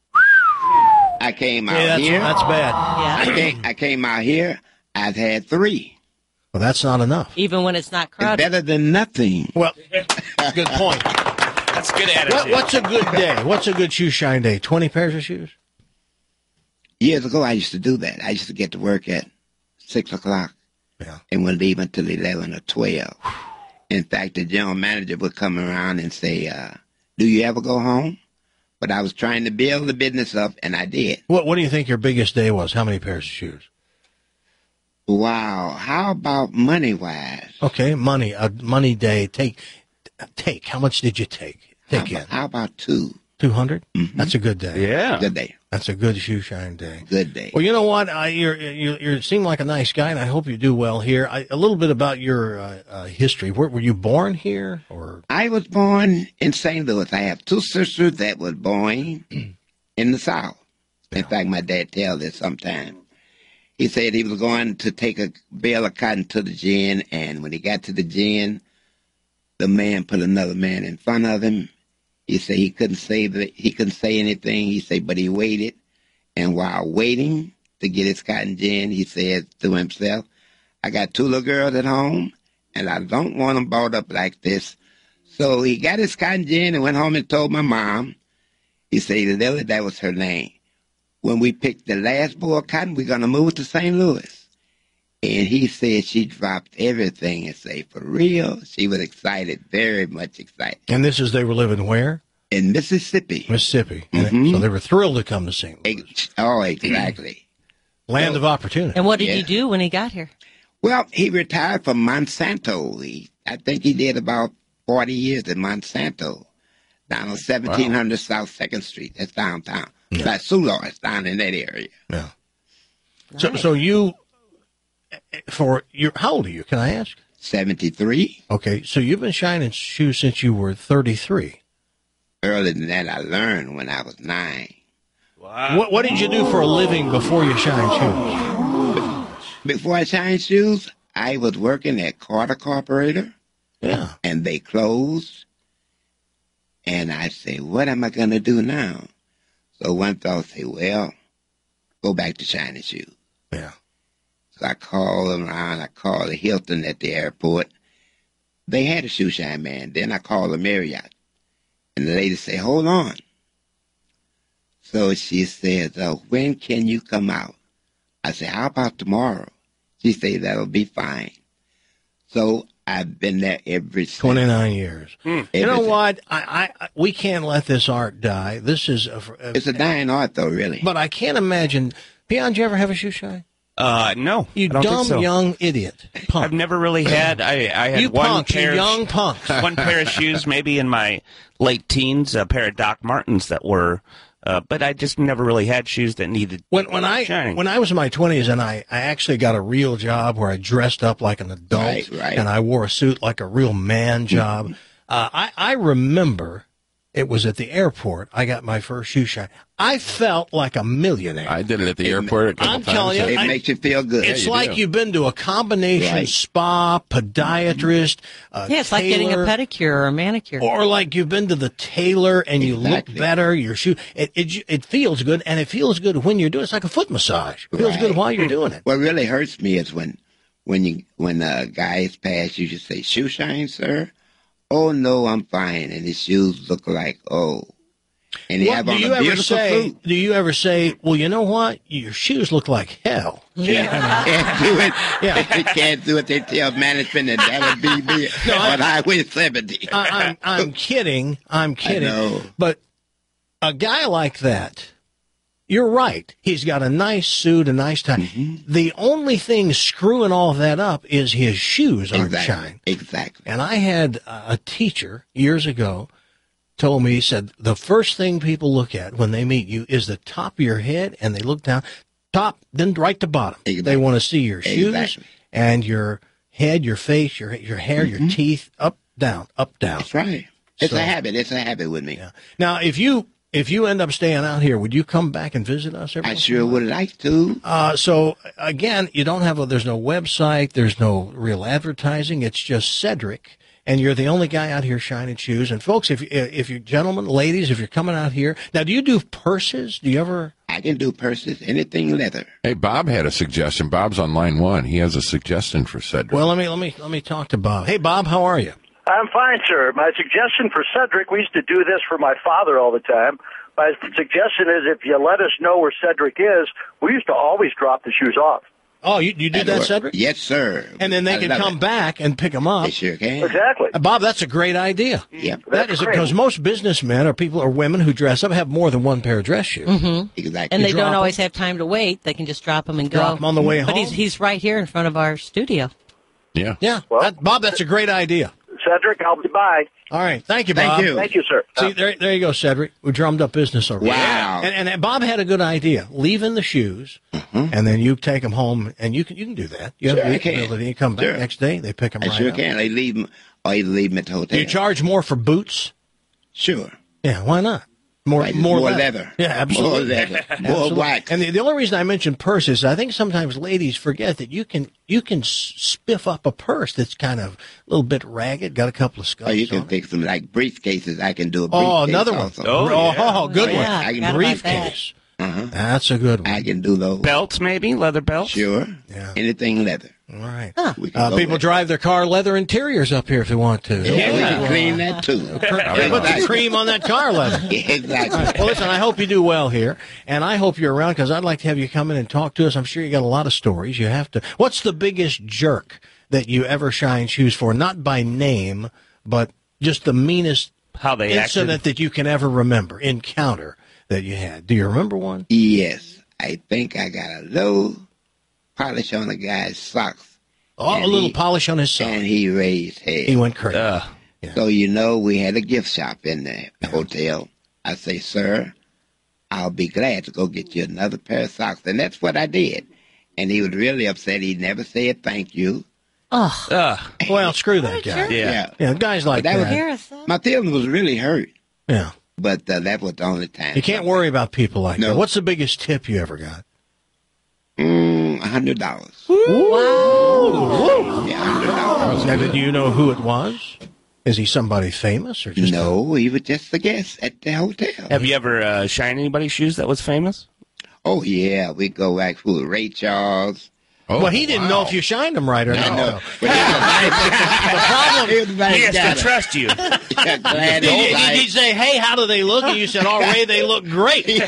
[SPEAKER 6] I came out
[SPEAKER 5] Yeah, that's,
[SPEAKER 6] here.
[SPEAKER 5] that's bad.
[SPEAKER 6] I
[SPEAKER 9] Yeah.
[SPEAKER 6] came, I came out here. I've had three.
[SPEAKER 5] Well, that's not enough.
[SPEAKER 9] Even when it's not
[SPEAKER 6] It's
[SPEAKER 9] crowded.
[SPEAKER 6] better than nothing.
[SPEAKER 5] Well, good point.
[SPEAKER 8] That's good attitude.
[SPEAKER 5] What, what's a good day? What's a good shoe shine day? Twenty pairs of shoes?
[SPEAKER 6] Years ago, I used to do that. I used to get to work at six o'clock
[SPEAKER 5] Yeah.
[SPEAKER 6] and would leave until eleven or twelve. In fact, the general manager would come around and say, uh, do you ever go home? But I was trying to build the business up, and I did.
[SPEAKER 5] What What do you think your biggest day was? How many pairs of shoes?
[SPEAKER 6] Wow. How about money-wise?
[SPEAKER 5] Okay, money. A money day. Take. Take. How much did you take?
[SPEAKER 6] How
[SPEAKER 5] Take in
[SPEAKER 6] about, how about two?
[SPEAKER 5] two hundred. That's a good day.
[SPEAKER 8] Yeah.
[SPEAKER 6] Good day.
[SPEAKER 5] That's a good shoe shine day.
[SPEAKER 6] Good day.
[SPEAKER 5] Well, you know what? I, you're, you you seem like a nice guy, and I hope you do well here. I, a little bit about your uh, uh, history. Where, were you born here, or
[SPEAKER 6] I was born in Saint Louis. I have two sisters that were born in the South. In fact, my dad tells this sometime. He said he was going to take a bale of cotton to the gin, and when he got to the gin, the man put another man in front of him. He said he couldn't say that he couldn't say anything. He said, but he waited, and while waiting to get his cotton gin, he said to himself, "I got two little girls at home, and I don't want them brought up like this." So he got his cotton gin and went home and told my mom. He said, Lily, that was her name. When we picked the last bowl of cotton, we're going to move to Saint Louis. And he said she dropped everything and said, for real? She was excited, very much excited.
[SPEAKER 5] and this is they were living where?
[SPEAKER 6] In Mississippi.
[SPEAKER 5] Mississippi. And
[SPEAKER 6] Mhm.
[SPEAKER 5] So they were thrilled to come to Saint Louis.
[SPEAKER 6] Ex- Oh, exactly.
[SPEAKER 5] Land of opportunity.
[SPEAKER 9] And what did
[SPEAKER 6] Yeah.
[SPEAKER 9] he do when he got here?
[SPEAKER 6] Well, he retired from Monsanto. He, I think he did about forty years at Monsanto, down on seventeen hundred South Second Street. That's downtown.
[SPEAKER 5] Yeah.
[SPEAKER 6] That's Soulard, down in that area.
[SPEAKER 5] Yeah. So, so you, for your, how old are you? Can I ask?
[SPEAKER 6] seventy-three.
[SPEAKER 5] Okay, so you've been shining shoes since you were thirty-three.
[SPEAKER 6] Earlier than that, I learned when I was nine.
[SPEAKER 8] Wow.
[SPEAKER 5] What, what did you do for a living before you shined shoes?
[SPEAKER 6] Before I shined shoes, I was working at Carter Corporator,
[SPEAKER 5] Yeah.
[SPEAKER 6] and they closed. And I say, what am I going to do now? So one thought say, well, go back to shining shoes.
[SPEAKER 5] Yeah.
[SPEAKER 6] So I called around. I called the Hilton at the airport. They had a shoe shine man. Then I called the Marriott. And the lady said, hold on. So she said, uh, when can you come out? I said, how about tomorrow? She said, that'll be fine. So I've been there every since.
[SPEAKER 5] twenty-nine years.
[SPEAKER 6] Every
[SPEAKER 5] You know
[SPEAKER 6] since.
[SPEAKER 5] what? I, I, we can't let this art die. This is a, a
[SPEAKER 6] It's a dying art, though, really.
[SPEAKER 5] but I can't imagine. Peon, did you ever have a shoe shine?
[SPEAKER 8] Uh, no.
[SPEAKER 5] You
[SPEAKER 8] I don't
[SPEAKER 5] dumb
[SPEAKER 8] think so.
[SPEAKER 5] young idiot. Punk.
[SPEAKER 8] I've never really had. I, I had
[SPEAKER 5] You
[SPEAKER 8] one
[SPEAKER 5] punks, you
[SPEAKER 8] pair. of
[SPEAKER 5] young
[SPEAKER 8] sh-
[SPEAKER 5] punks.
[SPEAKER 8] one pair of shoes, maybe in my late teens, a pair of Doc Martens that were. Uh, but I just never really had shoes that needed
[SPEAKER 5] When when I
[SPEAKER 8] shining.
[SPEAKER 5] when I was in my twenties and I, I actually got a real job where I dressed up like an adult
[SPEAKER 6] Right, right.
[SPEAKER 5] and I wore a suit like a real man job. uh, I I remember it was at the airport. I got my first shoe shine. I felt like a millionaire.
[SPEAKER 10] I did it at the airport a couple
[SPEAKER 5] I'm
[SPEAKER 10] times.
[SPEAKER 5] telling you,
[SPEAKER 6] It
[SPEAKER 5] I-
[SPEAKER 6] makes you feel good.
[SPEAKER 5] It's
[SPEAKER 10] you
[SPEAKER 5] like
[SPEAKER 10] do.
[SPEAKER 5] you've been to a combination
[SPEAKER 6] Right.
[SPEAKER 5] spa, podiatrist, uh,
[SPEAKER 9] Yeah, it's like getting a
[SPEAKER 5] tailor,
[SPEAKER 9] pedicure or a manicure.
[SPEAKER 5] or like you've been to the tailor and you
[SPEAKER 6] Exactly.
[SPEAKER 5] look better. Your shoe, it, it it feels good, and it feels good when you're doing. It's like a foot massage. It feels good
[SPEAKER 6] Right.
[SPEAKER 5] while you're doing it.
[SPEAKER 6] What really hurts me is when, when you, when uh, guys pass, you just say, shoe shine, sir? Oh, no, I'm fine. And his shoes look like, oh. And he
[SPEAKER 5] What,
[SPEAKER 6] have
[SPEAKER 5] do
[SPEAKER 6] on
[SPEAKER 5] you
[SPEAKER 6] a
[SPEAKER 5] ever
[SPEAKER 6] beautiful
[SPEAKER 5] say?
[SPEAKER 6] suit.
[SPEAKER 5] Do you ever say? Well, you know what? Your shoes look like hell.
[SPEAKER 6] Can't do it.
[SPEAKER 5] Yeah.
[SPEAKER 6] They can't do it. They tell management that that'll be me on Highway seventy.
[SPEAKER 5] I, I'm I'm kidding. I'm kidding.
[SPEAKER 6] know.
[SPEAKER 5] But a guy like that, you're right. He's got a nice suit, a nice tie.
[SPEAKER 6] Mm-hmm.
[SPEAKER 5] The only thing screwing all that up is his shoes aren't
[SPEAKER 6] Exactly.
[SPEAKER 5] shine.
[SPEAKER 6] Exactly.
[SPEAKER 5] And I had a teacher years ago told me, he said, the first thing people look at when they meet you is the top of your head, and they look down, top, then right to bottom. They
[SPEAKER 6] Exactly.
[SPEAKER 5] want to see your shoes
[SPEAKER 6] Exactly.
[SPEAKER 5] and your head, your face, your your hair, your teeth, up, down, up, down.
[SPEAKER 6] That's right. It's
[SPEAKER 5] So-
[SPEAKER 6] a habit. It's a habit with me.
[SPEAKER 5] Yeah. Now, if you if you end up staying out here, would you come back and visit us every
[SPEAKER 6] I
[SPEAKER 5] once in a
[SPEAKER 6] sure
[SPEAKER 5] while?
[SPEAKER 6] would like to.
[SPEAKER 5] Uh, so again, you don't have a, there's no website, there's no real advertising. It's just Cedric, and you're the only guy out here shining shoes. And folks, if if you gentlemen, ladies, if you're coming out here now, do you do purses? Do you ever?
[SPEAKER 6] I can do purses, anything leather.
[SPEAKER 10] Hey, Bob had a suggestion. Bob's on line one. He has a suggestion for Cedric.
[SPEAKER 5] Well, let me let me let me talk to Bob. Hey, Bob, how are you?
[SPEAKER 11] I'm fine, sir. My suggestion for Cedric, we used to do this for my father all the time. My suggestion is if you let us know where Cedric is, we used to always drop the shoes off.
[SPEAKER 5] Oh, you, you do
[SPEAKER 6] That'll
[SPEAKER 5] that,
[SPEAKER 6] work.
[SPEAKER 5] Cedric?
[SPEAKER 6] Yes, sir.
[SPEAKER 5] And then they
[SPEAKER 6] I
[SPEAKER 5] can
[SPEAKER 6] love
[SPEAKER 5] come
[SPEAKER 6] it.
[SPEAKER 5] back and pick them up.
[SPEAKER 6] They sure can.
[SPEAKER 11] Exactly.
[SPEAKER 5] Uh, Bob, that's a great idea.
[SPEAKER 6] Yep.
[SPEAKER 5] That
[SPEAKER 11] That's
[SPEAKER 5] is
[SPEAKER 11] great.
[SPEAKER 5] because most businessmen or people or women who dress up have more than one pair of dress shoes.
[SPEAKER 9] Mm-hmm.
[SPEAKER 6] Exactly.
[SPEAKER 9] And they
[SPEAKER 5] drop
[SPEAKER 9] don't
[SPEAKER 5] 'em.
[SPEAKER 9] always have time to wait. They can just drop them and go.
[SPEAKER 5] Drop 'em on the way
[SPEAKER 9] But
[SPEAKER 5] home.
[SPEAKER 9] he's he's right here in front of our studio.
[SPEAKER 10] yeah.
[SPEAKER 5] Yeah,
[SPEAKER 11] Well-
[SPEAKER 5] that, Bob, that's a great idea.
[SPEAKER 11] Cedric, I'll be by.
[SPEAKER 5] All right, thank you,
[SPEAKER 6] Thank
[SPEAKER 5] Bob.
[SPEAKER 6] you.
[SPEAKER 11] Thank you, sir.
[SPEAKER 5] See, there, there you go, Cedric. We drummed up business over
[SPEAKER 6] Wow.
[SPEAKER 5] here. And, and Bob had a good idea. Leaving the shoes, and then you take them home, and you can you can do that. You
[SPEAKER 6] Sure,
[SPEAKER 5] have the
[SPEAKER 6] I can.
[SPEAKER 5] ability. You come back
[SPEAKER 6] Sure.
[SPEAKER 5] next day, they pick them
[SPEAKER 6] I
[SPEAKER 5] right
[SPEAKER 6] sure
[SPEAKER 5] up.
[SPEAKER 6] can. They leave them, or you leave them at the hotel.
[SPEAKER 5] Do you charge more for boots?
[SPEAKER 6] Sure.
[SPEAKER 5] Yeah, why not? More,
[SPEAKER 6] Right,
[SPEAKER 5] more,
[SPEAKER 6] more
[SPEAKER 5] leather.
[SPEAKER 6] leather.
[SPEAKER 5] Yeah, absolutely.
[SPEAKER 6] More leather. More
[SPEAKER 5] Absolutely.
[SPEAKER 6] wax.
[SPEAKER 5] And the, the only reason I mentioned purses, I think sometimes ladies forget that you can you can s- spiff up a purse that's kind of a little bit ragged, got a couple of scuffs
[SPEAKER 6] Or you
[SPEAKER 5] on
[SPEAKER 6] can
[SPEAKER 5] it.
[SPEAKER 6] fix them like briefcases. I can do a briefcase
[SPEAKER 5] Oh, another one.
[SPEAKER 6] also.
[SPEAKER 8] Oh,
[SPEAKER 5] oh,
[SPEAKER 8] yeah.
[SPEAKER 5] oh, good
[SPEAKER 9] Oh,
[SPEAKER 5] one.
[SPEAKER 9] yeah,
[SPEAKER 6] I can
[SPEAKER 9] forgot about
[SPEAKER 5] Briefcase.
[SPEAKER 6] Uh-huh.
[SPEAKER 5] That's a good one.
[SPEAKER 6] I can do those.
[SPEAKER 8] belts, maybe leather belts.
[SPEAKER 6] Sure.
[SPEAKER 5] Yeah.
[SPEAKER 6] Anything leather.
[SPEAKER 5] All right.
[SPEAKER 6] We can
[SPEAKER 5] Uh,
[SPEAKER 6] go
[SPEAKER 5] people
[SPEAKER 6] there.
[SPEAKER 5] drive their car leather interiors up here if they want to.
[SPEAKER 6] Yeah, we can clean that too.
[SPEAKER 5] They put the cream on that car leather.
[SPEAKER 6] Exactly.
[SPEAKER 5] Well, listen, I hope you do well here, and I hope you're around because I'd like to have you come in and talk to us. I'm sure you got a lot of stories. You have to. What's the biggest jerk that you ever shine shoes for? Not by name, but just the meanest
[SPEAKER 8] How they
[SPEAKER 5] incident
[SPEAKER 8] acted.
[SPEAKER 5] that you can ever remember, encounter that you had. Do you remember one?
[SPEAKER 6] Yes. I think I got a little polish on the guy's socks.
[SPEAKER 5] Oh, a little he, polish on his socks.
[SPEAKER 6] And he raised hell.
[SPEAKER 5] He went crazy. Uh,
[SPEAKER 6] yeah. So, you know, we had a gift shop in the yeah. hotel. I say, sir, I'll be glad to go get you another pair of socks. And that's what I did. And he was really upset. He never said thank you.
[SPEAKER 9] Oh.
[SPEAKER 5] Uh, well, screw that guy.
[SPEAKER 6] Yeah. Yeah,
[SPEAKER 5] yeah guys like that.
[SPEAKER 6] that. Was, my feeling was really hurt.
[SPEAKER 5] Yeah.
[SPEAKER 6] But uh, that was the only time.
[SPEAKER 5] You can't worry about people like no. that. What's the biggest tip you ever got?
[SPEAKER 6] Mm, one hundred dollars.
[SPEAKER 5] Wow.
[SPEAKER 6] Yeah, one hundred dollars.
[SPEAKER 5] Now, do you know who it was? Is he somebody famous or just
[SPEAKER 6] no? A... he was just a guest at the hotel.
[SPEAKER 8] Have you ever uh, shined anybody's shoes that was famous?
[SPEAKER 6] Oh yeah, we go back to Ray Charles.
[SPEAKER 5] Oh, well, he didn't wow. know if you shined them right or not.
[SPEAKER 6] I know.
[SPEAKER 5] the problem,
[SPEAKER 8] he has to trust you.
[SPEAKER 6] Yeah, glad
[SPEAKER 5] did, did, did he say, "Hey, how do they look?" And you said, "Oh, Ray, they look great."
[SPEAKER 6] yeah.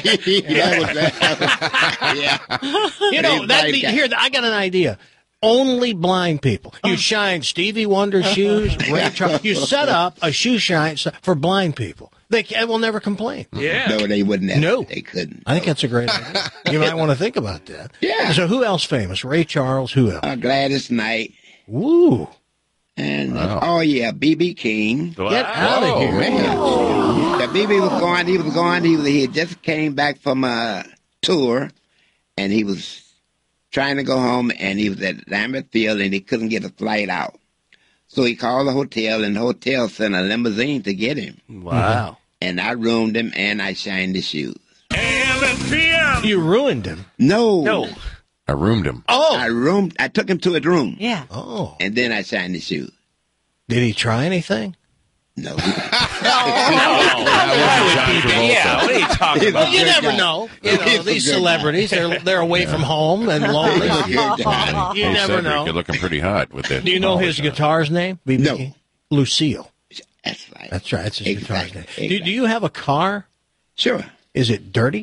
[SPEAKER 6] yeah.
[SPEAKER 5] You know that. Be, here, I got an idea. Only blind people. You shine Stevie Wonder shoes. Ray Charles. You set up a shoe shine for blind people. They can, will never complain.
[SPEAKER 8] Yeah.
[SPEAKER 6] No, they wouldn't have.
[SPEAKER 5] No.
[SPEAKER 6] They couldn't.
[SPEAKER 5] I think that's a great idea. You might want to think about that.
[SPEAKER 6] Yeah.
[SPEAKER 5] So who else famous? Ray Charles, who else?
[SPEAKER 6] Uh, Gladys Knight.
[SPEAKER 5] Woo.
[SPEAKER 6] And,
[SPEAKER 10] wow.
[SPEAKER 6] uh, oh, yeah, B B King.
[SPEAKER 5] Wow. Get out of here.
[SPEAKER 6] Man. The B B was going, he was going, he, was, he had just came back from a tour, and he was trying to go home, and he was at Lambert Field, and he couldn't get a flight out. So he called the hotel, and the hotel sent a limousine to get him.
[SPEAKER 8] Wow.
[SPEAKER 6] And I roomed him, and I shined his shoes.
[SPEAKER 5] You ruined him.
[SPEAKER 6] No.
[SPEAKER 8] No.
[SPEAKER 10] I roomed him.
[SPEAKER 5] Oh.
[SPEAKER 6] I roomed, I took him to his room.
[SPEAKER 9] Yeah.
[SPEAKER 5] Oh.
[SPEAKER 6] And then I shined his shoes.
[SPEAKER 5] Did he try anything?
[SPEAKER 6] No.
[SPEAKER 8] no. Yeah, what are you talking about?
[SPEAKER 5] Well, you never know. You know, these celebrities, they're they're away yeah. from home and lonely. You
[SPEAKER 10] hey,
[SPEAKER 5] never
[SPEAKER 10] Cedric,
[SPEAKER 5] know.
[SPEAKER 10] You're looking pretty hot with that.
[SPEAKER 5] Do you know his guitar's name? B B
[SPEAKER 6] No.
[SPEAKER 5] King? Lucille.
[SPEAKER 6] That's right.
[SPEAKER 5] That's right. That's his
[SPEAKER 6] Exactly.
[SPEAKER 5] guitar's name.
[SPEAKER 6] Exactly.
[SPEAKER 5] Do, do you have a car?
[SPEAKER 6] Sure.
[SPEAKER 5] Is it dirty?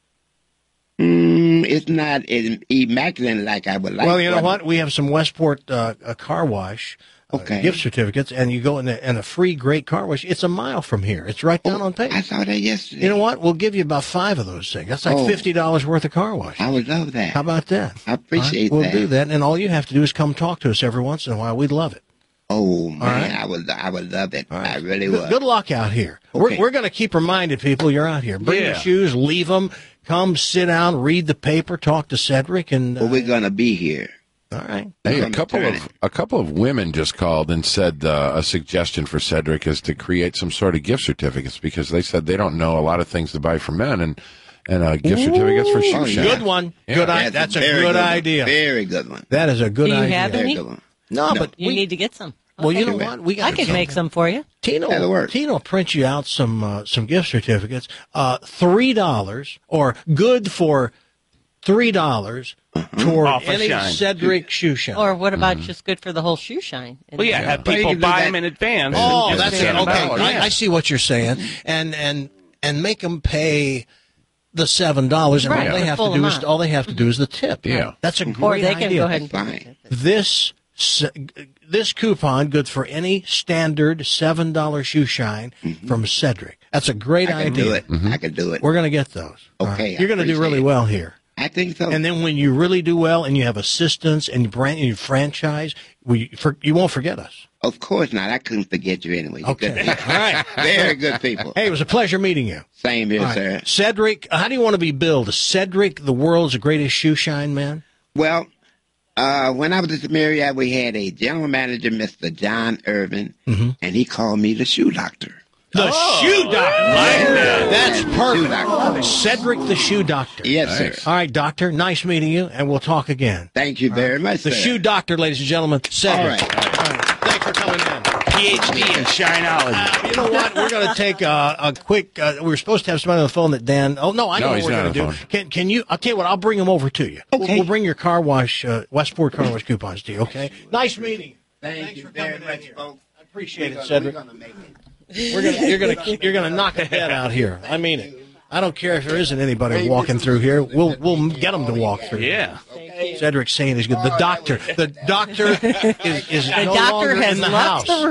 [SPEAKER 6] Mm, it's not immaculate like I would like.
[SPEAKER 5] Well, you know
[SPEAKER 6] but...
[SPEAKER 5] what? We have some Westport uh, a car wash uh,
[SPEAKER 6] okay.
[SPEAKER 5] gift certificates, and you go in the, and a free great car wash. It's a mile from here. It's right down
[SPEAKER 6] oh,
[SPEAKER 5] on page.
[SPEAKER 6] I saw that yesterday.
[SPEAKER 5] You know what? We'll give you about five of those things. That's like
[SPEAKER 6] oh,
[SPEAKER 5] fifty dollars worth of car wash.
[SPEAKER 6] I would love that.
[SPEAKER 5] How about that?
[SPEAKER 6] I appreciate
[SPEAKER 5] right?
[SPEAKER 6] that.
[SPEAKER 5] We'll do that, and all you have to do is come talk to us every once in a while. We'd love it.
[SPEAKER 6] Oh man,
[SPEAKER 5] right.
[SPEAKER 6] I would, I would love it.
[SPEAKER 5] Right.
[SPEAKER 6] I really
[SPEAKER 5] good,
[SPEAKER 6] would.
[SPEAKER 5] Good luck out here.
[SPEAKER 6] Okay.
[SPEAKER 5] We're we're going to keep reminding people you're out here. Bring
[SPEAKER 8] yeah.
[SPEAKER 5] your shoes, leave them, come sit down, read the paper, talk to Cedric, and. Uh,
[SPEAKER 6] well, we're going to be here.
[SPEAKER 5] All right.
[SPEAKER 10] Hey, a couple of a couple of women just called and said uh, a suggestion for Cedric is to create some sort of gift certificates because they said they don't know a lot of things to buy for men and and uh, gift
[SPEAKER 5] Ooh,
[SPEAKER 10] certificates for shoe
[SPEAKER 6] oh,
[SPEAKER 10] shine.
[SPEAKER 5] Good one.
[SPEAKER 10] Yeah.
[SPEAKER 5] Good.
[SPEAKER 6] That's,
[SPEAKER 5] That's
[SPEAKER 6] a,
[SPEAKER 5] a
[SPEAKER 6] very
[SPEAKER 5] good,
[SPEAKER 6] good
[SPEAKER 5] idea.
[SPEAKER 6] One. Very good one.
[SPEAKER 5] That is a good
[SPEAKER 9] Do you
[SPEAKER 5] idea.
[SPEAKER 9] have
[SPEAKER 6] Very
[SPEAKER 9] any?
[SPEAKER 6] good one.
[SPEAKER 5] No,
[SPEAKER 6] No.
[SPEAKER 5] but
[SPEAKER 9] You
[SPEAKER 5] we,
[SPEAKER 9] need to get some.
[SPEAKER 5] well, you know
[SPEAKER 9] Okay.
[SPEAKER 5] what? We got
[SPEAKER 9] I can make some for you.
[SPEAKER 5] Tino,
[SPEAKER 6] That'll work.
[SPEAKER 5] Tino will print you out some uh, some gift certificates. Uh, three dollars or good for three dollars toward
[SPEAKER 8] Off a
[SPEAKER 5] any
[SPEAKER 8] shine.
[SPEAKER 5] Cedric shoe shine.
[SPEAKER 9] Or what about just good for the whole shoe shine?
[SPEAKER 8] Well, yeah, have
[SPEAKER 6] But you
[SPEAKER 8] people
[SPEAKER 6] can do
[SPEAKER 8] buy
[SPEAKER 6] that-
[SPEAKER 8] them in advance.
[SPEAKER 5] Oh,
[SPEAKER 8] and just
[SPEAKER 5] that's it.
[SPEAKER 8] send them
[SPEAKER 5] Okay,
[SPEAKER 8] out.
[SPEAKER 5] I,
[SPEAKER 8] Yeah.
[SPEAKER 5] I see what you're saying, and and and make them pay the seven dollars, and
[SPEAKER 9] Right,
[SPEAKER 5] all they
[SPEAKER 9] the
[SPEAKER 5] have
[SPEAKER 9] full
[SPEAKER 5] to do is
[SPEAKER 9] amount.
[SPEAKER 5] all they have to do is the tip.
[SPEAKER 10] Yeah.
[SPEAKER 5] That's a great
[SPEAKER 9] Or they can
[SPEAKER 5] idea.
[SPEAKER 9] go ahead and
[SPEAKER 6] Fine.
[SPEAKER 5] This s- this coupon good for any standard seven dollar shoe shine
[SPEAKER 6] Mm-hmm.
[SPEAKER 5] from Cedric. That's a great
[SPEAKER 6] I can
[SPEAKER 5] idea.
[SPEAKER 6] do it. I can do it.
[SPEAKER 5] We're going to get those. All
[SPEAKER 6] Okay,
[SPEAKER 5] right?
[SPEAKER 6] I
[SPEAKER 5] You're going to do
[SPEAKER 6] appreciate
[SPEAKER 5] really
[SPEAKER 6] it.
[SPEAKER 5] well here.
[SPEAKER 6] I think so.
[SPEAKER 5] And then when you really do well and you have assistance and you brand and you franchise, we for, you won't forget us.
[SPEAKER 6] Of course not. I couldn't forget you anyway. You're
[SPEAKER 5] Okay.
[SPEAKER 6] good people.
[SPEAKER 5] All right.
[SPEAKER 6] Very good people.
[SPEAKER 5] Hey, it was a pleasure meeting you.
[SPEAKER 6] Same here,
[SPEAKER 5] All right.
[SPEAKER 6] sir.
[SPEAKER 5] Cedric, how do you want to be billed? Cedric, the world's greatest shoe shine man?
[SPEAKER 6] Well, uh, when I was at the Marriott, we had a general manager, Mister John Irvin,
[SPEAKER 5] Mm-hmm.
[SPEAKER 6] and he called me the shoe doctor.
[SPEAKER 5] The shoe doctor. That's
[SPEAKER 6] Shoe
[SPEAKER 5] perfect.
[SPEAKER 6] doctor.
[SPEAKER 5] Cedric, the shoe doctor.
[SPEAKER 6] Yes,
[SPEAKER 10] Nice.
[SPEAKER 6] sir.
[SPEAKER 5] All right, doctor. Nice meeting you, and we'll talk again.
[SPEAKER 6] Thank you very much,
[SPEAKER 5] The
[SPEAKER 6] sir.
[SPEAKER 5] shoe doctor, ladies and gentlemen, Cedric.
[SPEAKER 6] All right.
[SPEAKER 5] All right. Thanks for coming in.
[SPEAKER 8] P H D in shineology.
[SPEAKER 5] Uh, you know what? We're going to take a, a quick. Uh, we were supposed to have somebody on the phone that Dan. Oh no, I know
[SPEAKER 10] No,
[SPEAKER 5] what
[SPEAKER 10] he's
[SPEAKER 5] we're
[SPEAKER 10] not
[SPEAKER 5] going to
[SPEAKER 10] on
[SPEAKER 5] do.
[SPEAKER 10] the phone.
[SPEAKER 5] Can can you? I'll tell you what. I'll bring him over to you. We'll,
[SPEAKER 6] Okay.
[SPEAKER 5] we'll bring your car wash, uh, Westport car wash coupons to you. Okay. Nice meeting you.
[SPEAKER 6] Thank
[SPEAKER 5] Thanks
[SPEAKER 6] you
[SPEAKER 5] for
[SPEAKER 6] very
[SPEAKER 5] coming
[SPEAKER 6] much,
[SPEAKER 5] in here.
[SPEAKER 6] folks.
[SPEAKER 5] I appreciate
[SPEAKER 6] We're
[SPEAKER 5] it,
[SPEAKER 6] gonna-
[SPEAKER 5] Cedric.
[SPEAKER 6] We're gonna make it.
[SPEAKER 5] We're gonna, you're gonna, you're gonna knock the head out here. I mean it. I don't care if there isn't anybody walking through here. We'll, we'll get them to walk through.
[SPEAKER 8] Yeah.
[SPEAKER 5] Cedric's saying he's good. The doctor, the doctor is, is
[SPEAKER 9] The
[SPEAKER 5] no
[SPEAKER 9] doctor
[SPEAKER 5] longer
[SPEAKER 9] has
[SPEAKER 5] in the
[SPEAKER 9] left
[SPEAKER 5] house.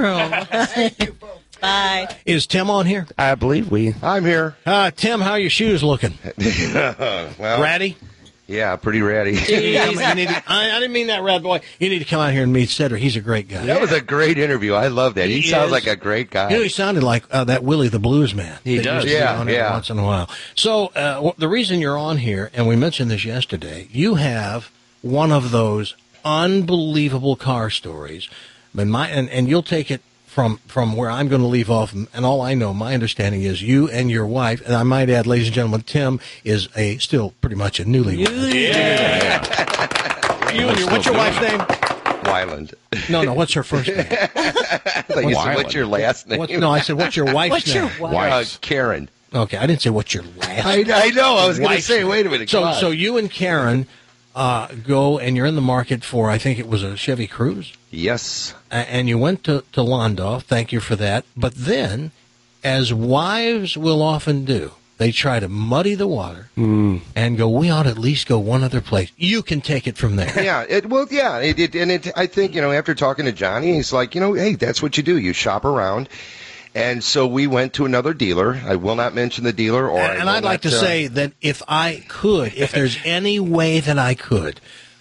[SPEAKER 9] the room. Bye.
[SPEAKER 5] Is Tim on here?
[SPEAKER 8] I believe we.
[SPEAKER 12] I'm here.
[SPEAKER 5] Uh, Tim, how are your shoes looking?
[SPEAKER 12] well,
[SPEAKER 5] Ratty?
[SPEAKER 12] Yeah, pretty ratty.
[SPEAKER 5] You need to come- you need to- I, I didn't mean that, Rad Boy. You need to come out here and meet Cedric. He's a great guy.
[SPEAKER 12] That was a great interview. I love that. He,
[SPEAKER 5] He
[SPEAKER 12] sounds
[SPEAKER 5] is.
[SPEAKER 12] like a great guy.
[SPEAKER 5] You know, he sounded like uh, that Willie the Blues Man.
[SPEAKER 12] He
[SPEAKER 5] that
[SPEAKER 12] does.
[SPEAKER 5] used to be
[SPEAKER 12] Yeah,
[SPEAKER 5] on every
[SPEAKER 12] yeah.
[SPEAKER 5] Once in a while. So uh, w- the reason you're on here, and we mentioned this yesterday, you have one of those unbelievable car stories, and my and, and you'll take it from from where I'm going to leave off. And all I know, my understanding is you and your wife, and I might add, ladies and gentlemen, Tim is a still pretty much a newlywed.
[SPEAKER 12] Yeah.
[SPEAKER 5] You and your what's your wife's name?
[SPEAKER 12] Wyland.
[SPEAKER 5] No, no. What's her first name?
[SPEAKER 12] Like you said, what's your last name?
[SPEAKER 5] What, no, I said, what's your wife's
[SPEAKER 12] What's your
[SPEAKER 5] name?
[SPEAKER 12] wife? Uh, Karen.
[SPEAKER 5] Okay, I didn't say what's your last
[SPEAKER 12] I, I know. I was going to
[SPEAKER 5] wife's
[SPEAKER 12] say,
[SPEAKER 5] name.
[SPEAKER 12] wait a minute.
[SPEAKER 5] So,
[SPEAKER 12] come on.
[SPEAKER 5] so you and Karen uh, go and you're in the market for, I think it was a Chevy Cruze.
[SPEAKER 12] Yes.
[SPEAKER 5] A- and you went to, to Landau. Thank you for that. But then, as wives will often do, they try to muddy the water and go, we ought to at least go one other place. You can take it from there.
[SPEAKER 12] Yeah, it, well, yeah, it, it, and it, I think, you know, after talking to Johnny, he's like, you know, hey, that's what you do. You shop around. And so we went to another dealer. I will not mention the dealer. Or
[SPEAKER 5] And, and I'd like to say that if I could, if there's any way that I could,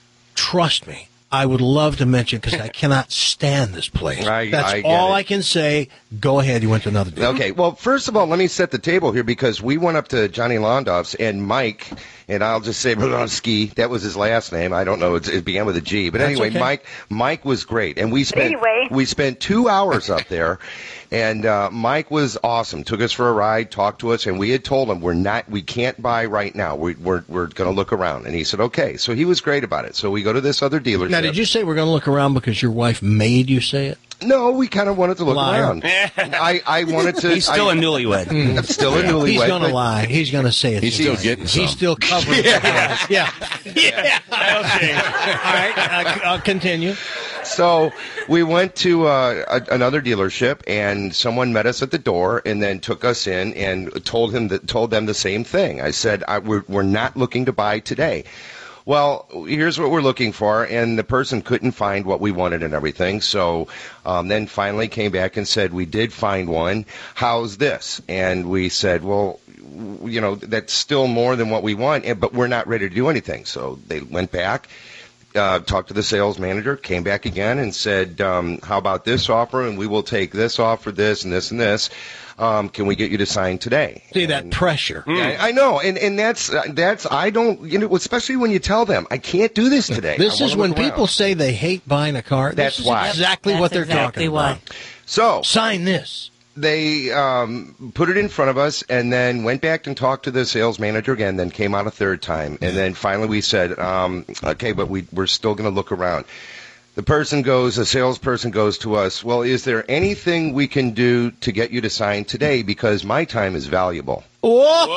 [SPEAKER 5] trust me, I would love to mention because I cannot stand this place.
[SPEAKER 12] I-
[SPEAKER 5] That's
[SPEAKER 12] I get
[SPEAKER 5] all
[SPEAKER 12] it.
[SPEAKER 5] I can say. Go ahead. You went to another dealer.
[SPEAKER 12] Okay, well, first of all, let me set the table here because we went up to Johnny Landau's and Mike, and I'll just say Brzezinski, that was his last name. I don't know, it, it began with a G. But
[SPEAKER 5] That's
[SPEAKER 12] anyway,
[SPEAKER 5] okay.
[SPEAKER 12] Mike Mike was great. And we spent
[SPEAKER 13] Anyway.
[SPEAKER 12] we spent two hours up there. And uh, Mike was awesome. Took us for a ride, talked to us, and we had told him we're not, we can't buy right now. We, we're we're going to look around. And he said, okay. So he was great about it. So we go to this other dealership.
[SPEAKER 5] Now, did you say we're going to look around because your wife made you say it?
[SPEAKER 12] No, we kind of wanted to look
[SPEAKER 5] Liar.
[SPEAKER 12] around. I, I wanted to.
[SPEAKER 8] He's still
[SPEAKER 12] I,
[SPEAKER 8] a newlywed.
[SPEAKER 12] I'm still a newlywed.
[SPEAKER 5] He's going to
[SPEAKER 12] but-
[SPEAKER 5] lie. He's going to say it.
[SPEAKER 10] He's still getting some.
[SPEAKER 5] He's still covering.
[SPEAKER 12] Yeah.
[SPEAKER 5] yeah. Yeah. Okay. All right. Uh, I'll continue.
[SPEAKER 12] So we went to uh, a, another dealership, and someone met us at the door, and then took us in and told him that told them the same thing. I said, I, "We're we're not looking to buy today." Well, here's what we're looking for, and the person couldn't find what we wanted and everything. So um, then finally came back and said, "We did find one. How's this?" And we said, "Well, you know, that's still more than what we want, and- but we're not ready to do anything." So they went back. Uh, talked to the sales manager, came back again and said, um, how about this offer? And we will take this offer, this and this and this. Um, can we get you to sign today?
[SPEAKER 5] See that pressure.
[SPEAKER 12] I, I know. And, and that's, uh, that's, I don't, you know, especially when you tell them, I can't do this today.
[SPEAKER 5] This
[SPEAKER 12] I
[SPEAKER 5] is
[SPEAKER 12] wanna
[SPEAKER 5] when
[SPEAKER 12] look around."
[SPEAKER 5] people say they hate buying a car.
[SPEAKER 12] That's
[SPEAKER 5] this is
[SPEAKER 12] why.
[SPEAKER 5] exactly
[SPEAKER 9] That's
[SPEAKER 5] what they're
[SPEAKER 9] exactly
[SPEAKER 5] talking
[SPEAKER 9] why.
[SPEAKER 5] about.
[SPEAKER 12] So
[SPEAKER 5] Sign this.
[SPEAKER 12] they um, put it in front of us and then went back and talked to the sales manager again, then came out a third time. And then finally we said, um, okay, but we, we're still going to look around. The person goes, the salesperson goes to us, well, is there anything we can do to get you to sign today? Because my time is valuable.
[SPEAKER 5] Whoa!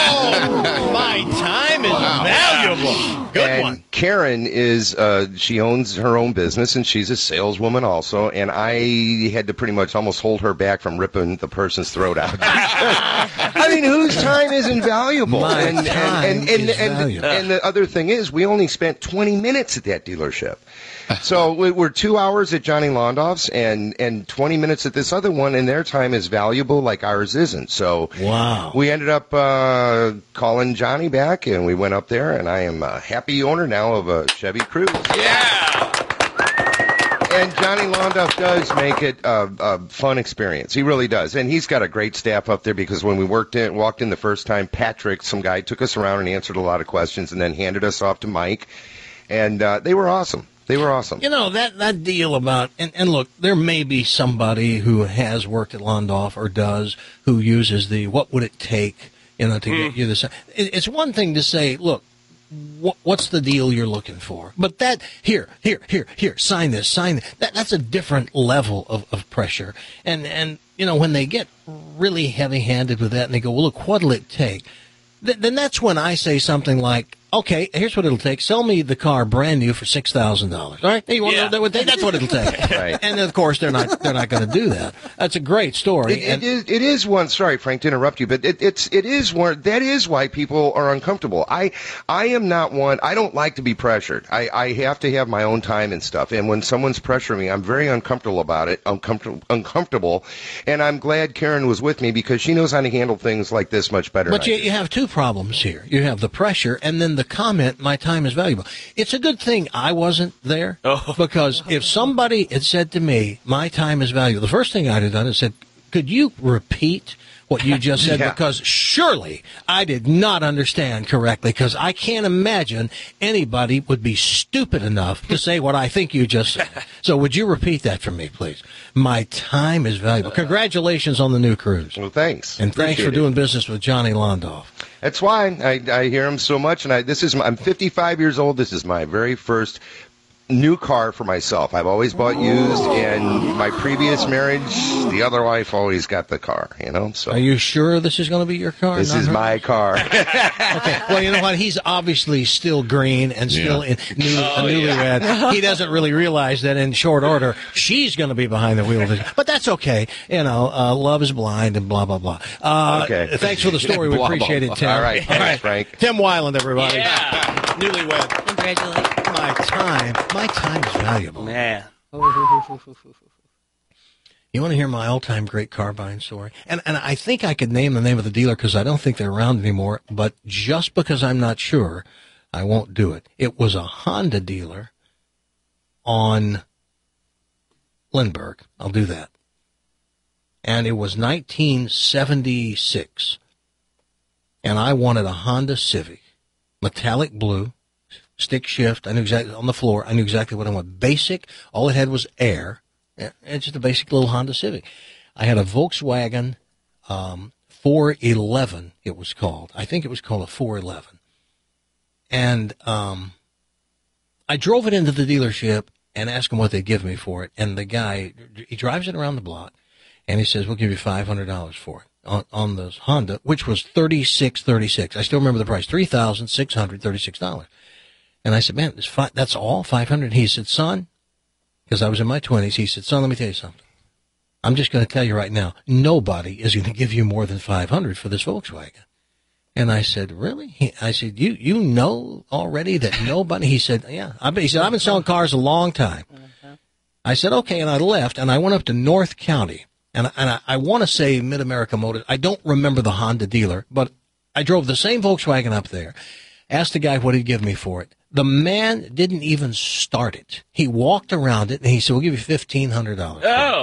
[SPEAKER 5] My time is valuable. Good
[SPEAKER 12] and
[SPEAKER 5] one.
[SPEAKER 12] Karen is, uh, she owns her own business, and she's a saleswoman also, and I had to pretty much almost hold her back from ripping the person's throat out. I mean, whose time is invaluable?
[SPEAKER 5] My
[SPEAKER 12] and,
[SPEAKER 5] time
[SPEAKER 12] and, and,
[SPEAKER 5] is
[SPEAKER 12] and,
[SPEAKER 5] valuable.
[SPEAKER 12] and the other thing is, we only spent twenty minutes at that dealership. So we- we're two hours at Johnny Landau's and, and twenty minutes at this other one, and their time is valuable like ours isn't. So
[SPEAKER 5] Wow.
[SPEAKER 12] we ended up uh, calling Johnny back, and we went up there, and I am a happy owner now of a Chevy Cruze.
[SPEAKER 8] Yeah.
[SPEAKER 12] And Johnny Landau does make it a, a fun experience. He really does. And he's got a great staff up there because when we worked in, walked in the first time, Patrick, some guy, took us around and answered a lot of questions and then handed us off to Mike. And uh, they were awesome. They were awesome.
[SPEAKER 5] You know, that, that deal about, and, and look, there may be somebody who has worked at Landau or does who uses the what would it take, you know, to get you this. It, it's one thing to say, look, wh- what's the deal you're looking for? But that, here, here, here, here, sign this, sign this. That, that's a different level of, of pressure. And, and, you know, when they get really heavy handed with that and they go, well, look, what'll it take? Th- then that's when I say something like, okay, here's what it'll take. Sell me the car brand new for six thousand dollars. All right? Hey, you want to know what that would take? That's what it'll take.
[SPEAKER 12] Right.
[SPEAKER 5] And of course, they're not they're not going to do that. That's a great story.
[SPEAKER 12] It,
[SPEAKER 5] and,
[SPEAKER 12] it is. It is one. Sorry, Frank, to interrupt you, but it, it's. It is one. That is why people are uncomfortable. I. I am not one. I don't like to be pressured. I. I have to have my own time and stuff. And when someone's pressuring me, I'm very uncomfortable about it. Uncomfortable. Uncomfortable. And I'm glad Karen was with me because she knows how to handle things like this much better.
[SPEAKER 5] But
[SPEAKER 12] than
[SPEAKER 5] you,
[SPEAKER 12] I do.
[SPEAKER 5] you have two problems here. You have the pressure and then the comment, my time is valuable. It's a good thing I wasn't there,
[SPEAKER 8] Oh.
[SPEAKER 5] because if somebody had said to me, my time is valuable, the first thing I'd have done is said, could you repeat what you just said?
[SPEAKER 12] Yeah.
[SPEAKER 5] Because surely I did not understand correctly, because I can't imagine anybody would be stupid enough to say what I think you just said. So would you repeat that for me, please? My time is valuable. Congratulations on the new cruise.
[SPEAKER 12] Well, thanks.
[SPEAKER 5] And thanks
[SPEAKER 12] Appreciate
[SPEAKER 5] for
[SPEAKER 12] it.
[SPEAKER 5] doing business with Johnny Londoff.
[SPEAKER 12] That's why I, I hear him so much, and I this is my, I'm fifty-five years old. This is my very first new car for myself. I've always bought used, and my previous marriage, the other wife always got the car. You know, so
[SPEAKER 5] Are you sure this is going to be your car?
[SPEAKER 12] this
[SPEAKER 5] not
[SPEAKER 12] is
[SPEAKER 5] her?
[SPEAKER 12] my car.
[SPEAKER 5] Okay. Well, you know what? He's obviously still green and still
[SPEAKER 10] Yeah.
[SPEAKER 5] in new, a newlywed. He doesn't really realize that in short order she's going to be behind the wheel of his. But that's okay. You know, uh, love is blind and blah blah blah. Uh,
[SPEAKER 12] Okay.
[SPEAKER 5] Thanks for the story. We
[SPEAKER 12] Blah, blah,
[SPEAKER 5] appreciate
[SPEAKER 12] blah.
[SPEAKER 5] it, Tim.
[SPEAKER 12] All right. Thanks, Frank.
[SPEAKER 5] Tim Weiland, everybody.
[SPEAKER 8] Yeah.
[SPEAKER 5] Newlywed.
[SPEAKER 9] Congratulations.
[SPEAKER 5] My time. My time is valuable.
[SPEAKER 8] Man.
[SPEAKER 5] You want to hear my all-time great car buying story? And and I think I could name the name of the dealer because I don't think they're around anymore. But just because I'm not sure, I won't do it. It was a Honda dealer on Lindbergh. I'll do that. And it was nineteen seventy-six. And I wanted a Honda Civic, metallic blue, stick shift. I knew exactly on the floor. I knew exactly what I wanted. Basic. All it had was air. It's just a basic little Honda Civic. I had a Volkswagen um, four eleven, it was called. I think it was called a four eleven. And um, I drove it into the dealership and asked him what they'd give me for it. And the guy, he drives it around the block, and he says, we'll give you five hundred dollars for it on, on this Honda, which was thirty-six thirty-six. I still remember the price, three thousand six hundred thirty-six dollars. And I said, man, it's fi- that's all, five hundred dollars? He said, son, because I was in my twenties, he said, son, let me tell you something. I'm just going to tell you right now, nobody is going to give you more than five hundred dollars for this Volkswagen. And I said, really? He, I said, you you know already that nobody? He said, yeah. I, he said, I've been selling cars a long time. I said, okay, and I left, and I went up to North County, and, and I, I want to say Mid-America Motors. I don't remember the Honda dealer, but I drove the same Volkswagen up there, asked the guy what he'd give me for it. The man didn't even start it. He walked around it, and he said, we'll give you fifteen hundred dollars.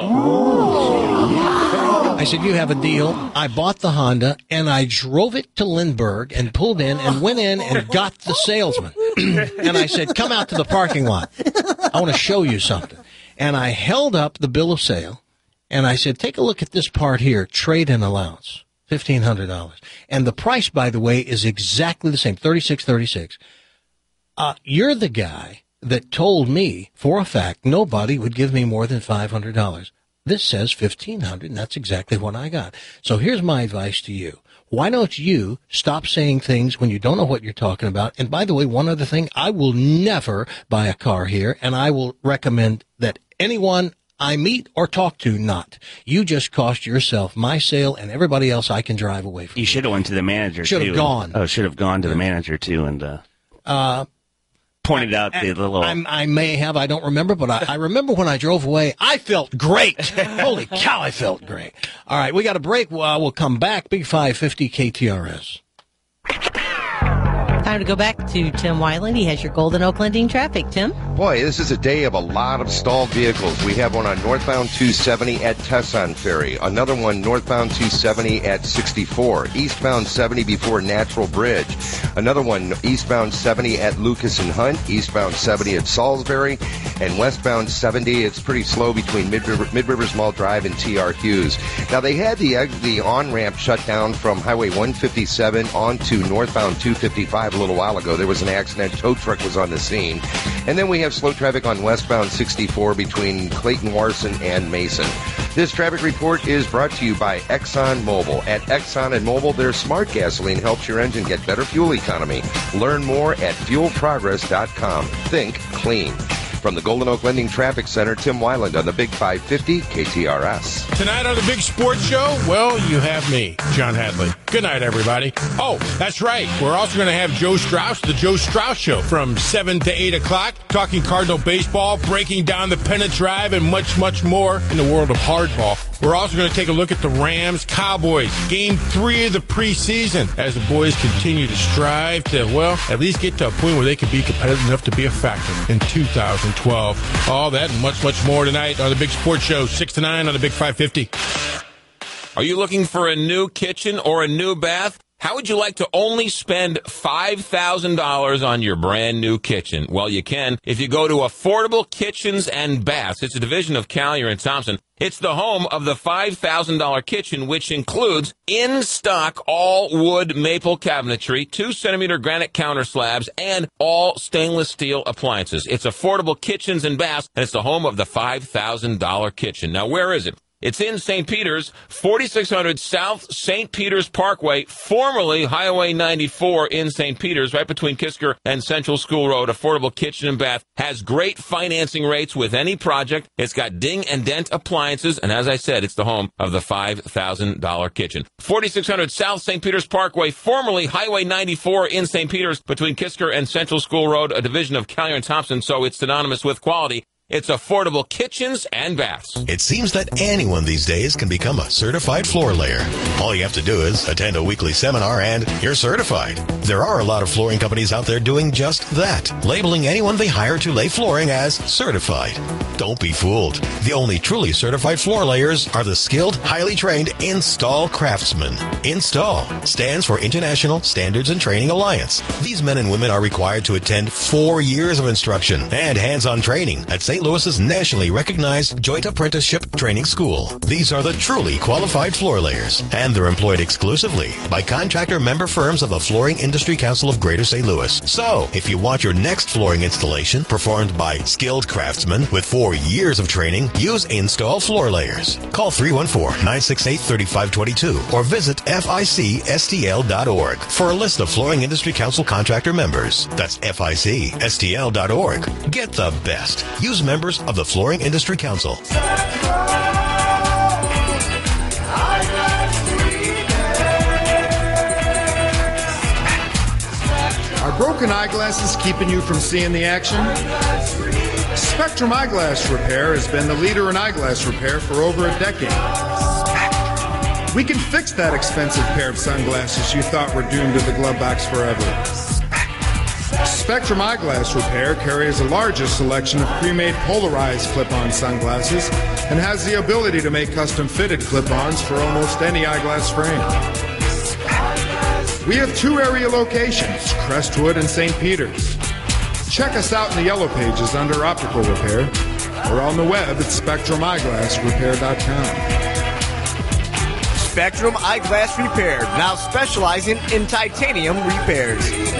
[SPEAKER 8] Oh.
[SPEAKER 5] I said, you have a deal. I bought the Honda, and I drove it to Lindbergh and pulled in and went in and got the salesman. And I said, come out to the parking lot. I want to show you something. And I held up the bill of sale, and I said, take a look at this part here, trade-in allowance, fifteen hundred dollars. And the price, by the way, is exactly the same, thirty-six thirty-six. Uh, you're the guy that told me for a fact nobody would give me more than five hundred dollars. This says fifteen hundred dollars, and that's exactly what I got. So here's my advice to you. Why don't you stop saying things when you don't know what you're talking about? And by the way, one other thing, I will never buy a car here, and I will recommend that anyone I meet or talk to not. You just cost yourself my sale and everybody else I can drive away from.
[SPEAKER 8] You should have went to the manager,
[SPEAKER 5] Should have
[SPEAKER 8] too.
[SPEAKER 5] gone.
[SPEAKER 8] Oh, should have gone to the manager, too, and uh,
[SPEAKER 5] Uh,
[SPEAKER 8] pointed out the little...
[SPEAKER 5] I'm, I may have, I don't remember, but I, I remember when I drove away, I felt great. Holy cow, I felt great. All right, we got a break. Uh, we'll come back. Big five fifty K T R S.
[SPEAKER 9] Time to go back to Tim Weiland. He has your Golden Oak Lending traffic. Tim?
[SPEAKER 12] Boy, this is a day of a lot of stalled vehicles. We have one on northbound two seventy at Tesson Ferry. Another one northbound two seventy at sixty-four. Eastbound seventy before Natural Bridge. Another one eastbound seventy at Lucas and Hunt. Eastbound seventy at Salisbury. And westbound seventy, it's pretty slow between Mid-River, Mid-Rivers Mall Drive and T R Hughes. Now, they had the, the on-ramp shut down from Highway one fifty-seven onto northbound two fifty-five a little while ago. There was an accident. Tow truck was on the scene. And then we have slow traffic on westbound sixty-four between Clayton Warson and Mason. This traffic report is brought to you by Exxon Mobil. At Exxon and Mobil, their smart gasoline helps your engine get better fuel economy. Learn more at fuel progress dot com. Think clean. From the Golden Oak Lending Traffic Center, Tim Weiland on the Big five fifty K T R S.
[SPEAKER 13] Tonight on the Big Sports Show, well, you have me, John Hadley. Good night, everybody. Oh, that's right. We're also going to have Joe Strauss, the Joe Strauss Show, from seven to eight o'clock, talking Cardinal baseball, breaking down the pennant drive, and much, much more in the world of hardball. We're also going to take a look at the Rams-Cowboys, game three of the preseason, as the boys continue to strive to, well, at least get to a point where they can be competitive enough to be a factor in two thousand twelve. All that and much, much more tonight on the Big Sports Show, six to nine on the Big five fifty.
[SPEAKER 14] Are you looking for a new kitchen or a new bath? How would you like to only spend five thousand dollars on your brand new kitchen? Well, you can if you go to Affordable Kitchens and Baths. It's a division of Collier and Thompson. It's the home of the five thousand dollars kitchen, which includes in-stock all-wood maple cabinetry, two centimeter granite counter slabs, and all stainless steel appliances. It's Affordable Kitchens and Baths, and it's the home of the five thousand dollars kitchen. Now, where is it? It's in Saint Peters, forty-six hundred South Saint Peters Parkway, formerly Highway ninety-four in Saint Peters, right between Kisker and Central School Road. Affordable Kitchen and Bath has great financing rates with any project. It's got ding and dent appliances, and as I said, it's the home of the five thousand dollars kitchen. forty-six hundred South Saint Peters Parkway, formerly Highway ninety-four in Saint Peters, between Kisker and Central School Road, a division of Collier and Thompson, so it's synonymous with quality. It's Affordable Kitchens and Baths.
[SPEAKER 1] It seems that anyone these days can become a certified floor layer. All you have to do is attend a weekly seminar and you're certified. There are a lot of flooring companies out there doing just that, labeling anyone they hire to lay flooring as certified. Don't be fooled. The only truly certified floor layers are the skilled, highly trained Install Craftsmen. Install stands for International Standards and Training Alliance. These men and women are required to attend four years of instruction and hands-on training at Saint Louis's nationally recognized Joint Apprenticeship Training School. These are the truly qualified floor layers, and they're employed exclusively by contractor member firms of the Flooring Industry Council of Greater Saint Louis. So, if you want your next flooring installation performed by skilled craftsmen with four years of training, use Install Floor Layers. Call three one four, nine six eight, three five two two or visit F I C S T L dot org for a list of Flooring Industry Council contractor members. That's F I C S T L dot org. Get the best. Use members of the Flooring Industry Council.
[SPEAKER 15] Are broken eyeglasses keeping you from seeing the action? Spectrum Eyeglass Repair has been the leader in eyeglass repair for over a decade. We can fix that expensive pair of sunglasses you thought were doomed to the glove box forever. Spectrum Eyeglass Repair carries the largest selection of pre-made polarized clip-on sunglasses and has the ability to make custom-fitted clip-ons for almost any eyeglass frame. We have two area locations, Crestwood and Saint Peters. Check us out in the Yellow Pages under Optical Repair or on the web at spectrum eyeglass repair dot com.
[SPEAKER 16] Spectrum Eyeglass Repair, now specializing in titanium repairs.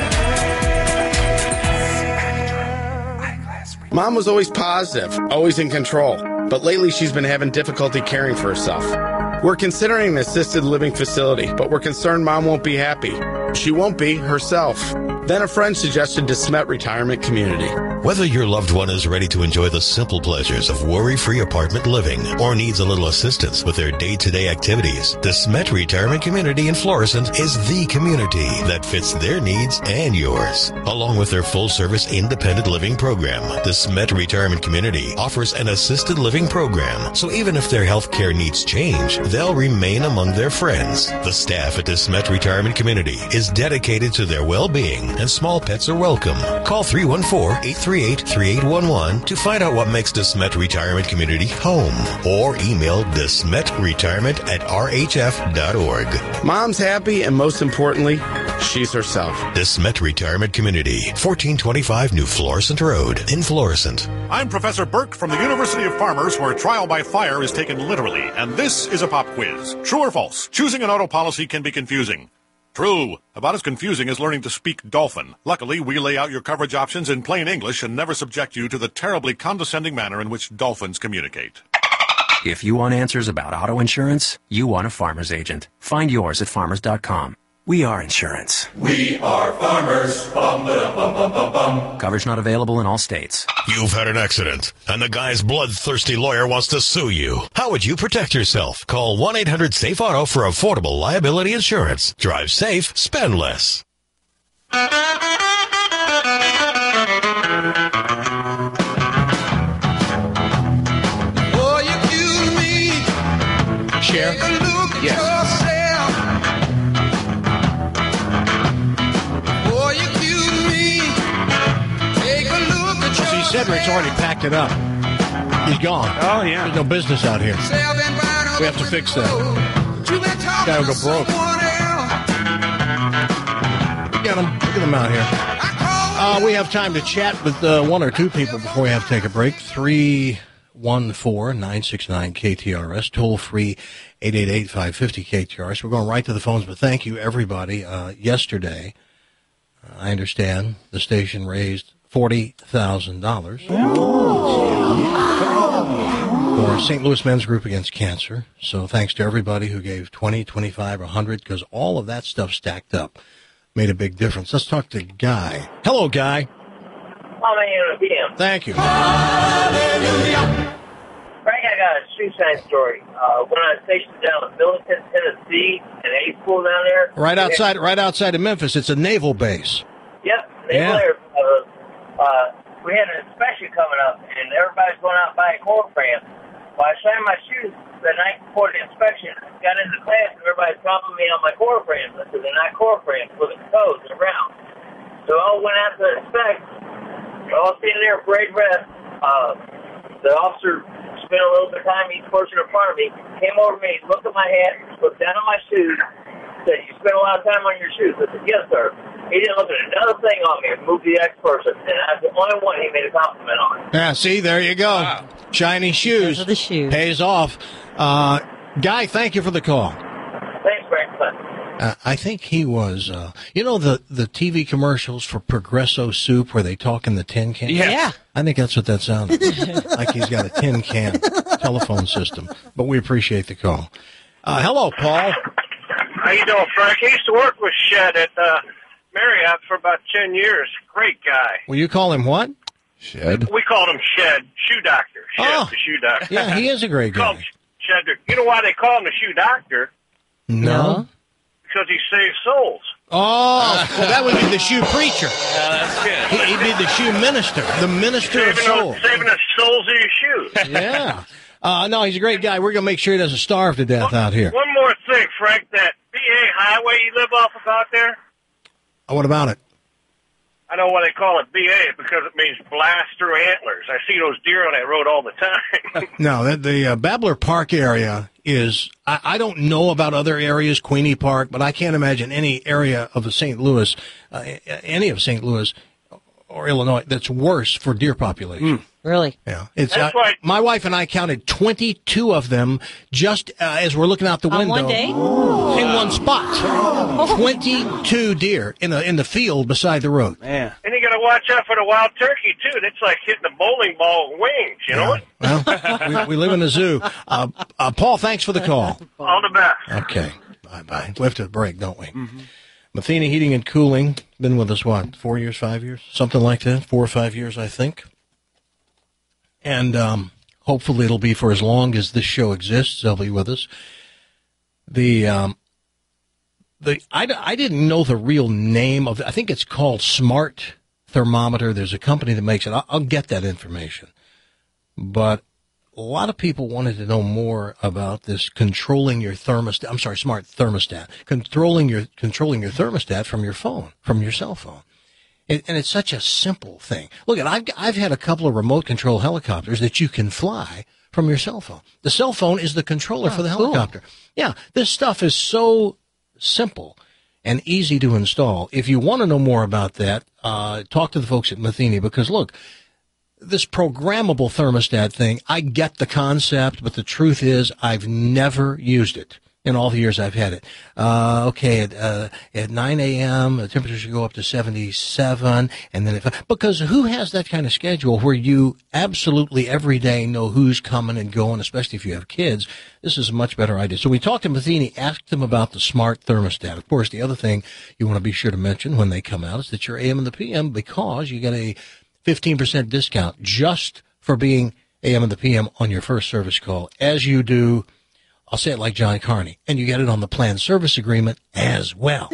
[SPEAKER 17] Mom was always positive, always in control, but lately she's been having difficulty caring for herself. We're considering an assisted living facility, but we're concerned Mom won't be happy. She won't be herself. Then a friend suggested DeSmet Retirement Community.
[SPEAKER 1] Whether your loved one is ready to enjoy the simple pleasures of worry-free apartment living or needs a little assistance with their day-to-day activities, DeSmet Retirement Community in Florissant is the community that fits their needs and yours. Along with their full-service independent living program, DeSmet Retirement Community offers an assisted living program, so even if their health care needs change, they'll remain among their friends. The staff at DeSmet Retirement Community is dedicated to their well-being, and small pets are welcome. Call three one four, eight three eight, three eight one one to find out what makes DeSmet Retirement Community home, or email desmetretirement at r h f dot org.
[SPEAKER 17] Mom's happy, and most importantly, she's herself.
[SPEAKER 1] DeSmet Retirement Community, fourteen twenty-five New Florissant Road in Florissant.
[SPEAKER 18] I'm Professor Burke from the University of Farmers, where trial by fire is taken literally, and this is a pop quiz. True or false? Choosing an auto policy can be confusing. True. About as confusing as learning to speak dolphin. Luckily, we lay out your coverage options in plain English and never subject you to the terribly condescending manner in which dolphins communicate.
[SPEAKER 19] If you want answers about auto insurance, you want a Farmer's agent. Find yours at farmers dot com. We are insurance.
[SPEAKER 20] We are farmers. Bum, ba, bum, bum, bum, bum.
[SPEAKER 19] Coverage not available in all states.
[SPEAKER 1] You've had an accident, and the guy's bloodthirsty lawyer wants to sue you. How would you protect yourself? Call one eight hundred safe auto for affordable liability insurance. Drive safe, spend less.
[SPEAKER 20] Oh, you accuse me
[SPEAKER 5] Cedric's already packed it up. He's gone.
[SPEAKER 8] Oh, yeah.
[SPEAKER 5] There's no business out here. We have to fix that. Guy will go broke. Get him. Look at him out here. Uh, we have time to chat with uh, one or two people before we have to take a break. three one four, nine six nine, K T R S. Toll free, eight eight eight, five five zero, K T R S. We're going right to the phones, but thank you, everybody. Uh, yesterday, uh, I understand the station raised forty thousand dollars for Saint Louis Men's Group Against Cancer. So thanks to everybody who gave twenty, twenty-five, one hundred, because all of that stuff stacked up made a big difference. Let's talk to Guy. Hello, Guy.
[SPEAKER 21] I'm a P M.
[SPEAKER 5] Thank you.
[SPEAKER 21] Frank, I got a shoe shine story. Uh, when I was stationed down in Millington, Tennessee, an A school down there.
[SPEAKER 5] Right outside, right outside of Memphis. It's a naval base.
[SPEAKER 21] Yep, naval
[SPEAKER 5] Yeah.
[SPEAKER 21] air. Uh, uh, we had an inspection coming up, and everybody's going out buying core frames. Well, I shined my shoes the night before the inspection. Got into class, and everybody's complimenting me on my core frames. I said, they're not core frames. Look at the toes, they're round. So I went out to inspect. We're all sitting there, parade rest. Uh, the officer spent a little bit of time, each person in front of me, came over to me, looked at my hat, looked down at my shoes, said, you spent a lot of time on your shoes. I said, yes, sir. He didn't look at another thing on me and moved the next person. And I was the only one he made a compliment on.
[SPEAKER 5] Yeah, see, there you go.
[SPEAKER 21] Wow.
[SPEAKER 5] Shiny shoes.
[SPEAKER 9] The shoes.
[SPEAKER 5] Pays off. Uh, Guy, thank you for the call.
[SPEAKER 21] Thanks, Frank.
[SPEAKER 5] Uh, I think he was, uh, you know, the, the T V commercials for Progresso soup where they talk in the tin can?
[SPEAKER 9] Yes. Yeah.
[SPEAKER 5] I think that's what that sounded like. He's got a tin can telephone system. But we appreciate the call. Uh, hello, Paul.
[SPEAKER 22] How you doing, Frank? I used to work with Shed at uh, Marriott for about ten years. Great guy.
[SPEAKER 5] Will you call him what?
[SPEAKER 10] Shed.
[SPEAKER 22] We called him Shed, shoe doctor. Shed,
[SPEAKER 5] Oh.
[SPEAKER 22] the shoe doctor.
[SPEAKER 5] Yeah, he is a great
[SPEAKER 22] Call
[SPEAKER 5] guy.
[SPEAKER 22] him Shed. You know why they call him the shoe doctor?
[SPEAKER 5] No.
[SPEAKER 22] Because he saves souls.
[SPEAKER 5] Oh, well, that would be the shoe preacher.
[SPEAKER 22] Yeah, that's good.
[SPEAKER 5] He, he'd be the shoe minister, the minister of
[SPEAKER 22] Saving,
[SPEAKER 5] soul.
[SPEAKER 22] those, saving the soles of your shoes.
[SPEAKER 5] Yeah. Uh, no, he's a great guy. We're going to make sure he doesn't starve to death out here.
[SPEAKER 22] One more thing, Frank. That B A highway you live off of out there,
[SPEAKER 5] Uh, what about it?
[SPEAKER 22] I know why they call it B A because it means blast through antlers. I see those deer on that road all the time.
[SPEAKER 5] No, the, the uh, Babbler Park area is, I, I don't know about other areas, Queenie Park, but I can't imagine any area of Saint Louis, uh, any of Saint Louis or Illinois that's worse for deer population.
[SPEAKER 9] Really?
[SPEAKER 5] Yeah. It's,
[SPEAKER 22] That's
[SPEAKER 5] uh,
[SPEAKER 22] why-
[SPEAKER 5] my wife and I counted twenty-two of them just uh, as we're looking out the
[SPEAKER 9] On
[SPEAKER 5] window.
[SPEAKER 9] one day?
[SPEAKER 5] In one spot. twenty-two deer in a, in the field beside the road.
[SPEAKER 8] Man.
[SPEAKER 22] And you got to watch out for the wild turkey too. That's like hitting a bowling ball with wings. You know it?
[SPEAKER 5] Well, we, we live in a zoo. Uh, uh, Paul, thanks for the call.
[SPEAKER 22] All the best.
[SPEAKER 5] Okay. Bye-bye. We have to break, don't we? Matheny Heating and Cooling, been with us, what, four years, five years? Something like that. Four or five years, I think. And um, hopefully it'll be for as long as this show exists. They'll be with us. The um, the I, I didn't know the real name of it. I think it's called Smart Thermometer. There's a company that makes it. I'll, I'll get that information. But a lot of people wanted to know more about this controlling your thermostat. I'm sorry, smart thermostat. Controlling your controlling your thermostat from your phone, from your cell phone. And, and it's such a simple thing. Look, at I've I've had a couple of remote control helicopters that you can fly from your cell phone. The cell phone is the controller
[SPEAKER 9] Oh,
[SPEAKER 5] for the
[SPEAKER 9] cool.
[SPEAKER 5] helicopter. Yeah, this stuff is so simple and easy to install. If you want to know more about that, uh, talk to the folks at Matheny, because look, this programmable thermostat thing, I get the concept, but the truth is I've never used it in all the years I've had it. Uh, okay, at, uh, at nine a.m., the temperature should go up to seventy-seven, and then if, because who has that kind of schedule where you absolutely every day know who's coming and going, especially if you have kids? This is a much better idea. So we talked to Matheny, asked them about the smart thermostat. Of course, the other thing you want to be sure to mention when they come out is that you're A M and the P M, because you get a fifteen percent discount just for being A M and the P M on your first service call, as you do, I'll say it like John Carney, and you get it on the planned service agreement as well.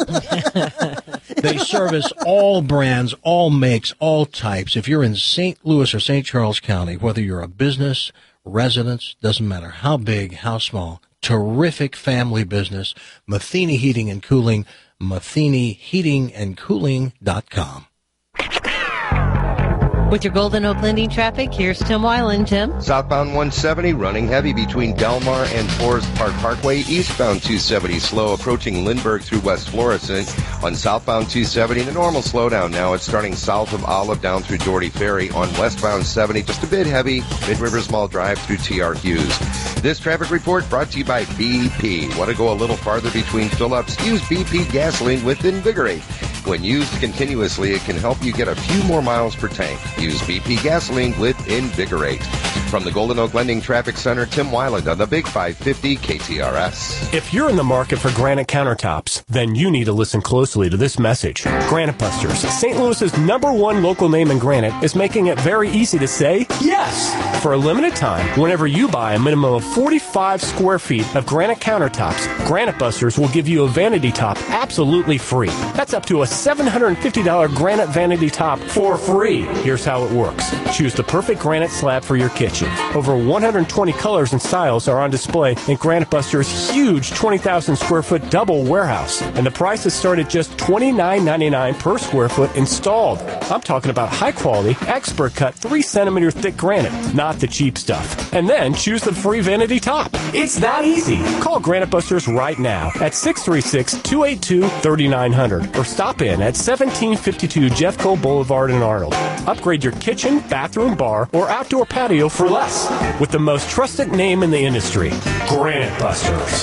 [SPEAKER 5] They service all brands, all makes, all types. If you're in Saint Louis or Saint Charles County, whether you're a business, residence, doesn't matter how big, how small, terrific family business, Matheny Heating and Cooling, matheny heating and cooling dot com.
[SPEAKER 9] With your Golden Oak Lending traffic, here's Tim Weiland. Tim?
[SPEAKER 12] Southbound one seventy running heavy between Delmar and Forest Park Parkway. Eastbound two seventy slow approaching Lindbergh through West Florissant. On southbound two seventy, the normal slowdown now. It's starting south of Olive down through Doherty Ferry. On westbound seventy, just a bit heavy. Mid-Rivers Mall Drive through T R Hughes. This traffic report brought to you by B P. Want to go a little farther between fill-ups? Use B P gasoline with Invigorate. When used continuously, it can help you get a few more miles per tank. Use B P gasoline with Invigorate. From the Golden Oak Lending Traffic Center, Tim Weiland on the Big five fifty K T R S.
[SPEAKER 2] If you're in the market for granite countertops, then you need to listen closely to this message. Granite Busters, Saint Louis's number one local name in granite, is making it very easy to say yes. For a limited time, whenever you buy a minimum of forty-five square feet of granite countertops, Granite Busters will give you a vanity top absolutely free. That's up to a seven hundred fifty dollars granite vanity top for free. Here's how it works. Choose the perfect granite slab for your kitchen. Over one hundred twenty colors and styles are on display in Granite Busters' huge twenty thousand square foot double warehouse. And the prices start at just twenty-nine ninety-nine per square foot installed. I'm talking about high quality, expert cut, three centimeter thick granite, not the cheap stuff. And then choose the free vanity top. It's that easy. Call Granite Busters right now at six three six, two eight two, three nine zero zero or stop in at seventeen fifty-two Jeffco Boulevard in Arnold. Upgrade your kitchen, bathroom, bar, or outdoor patio for less with the most trusted name in the industry, Granite Busters.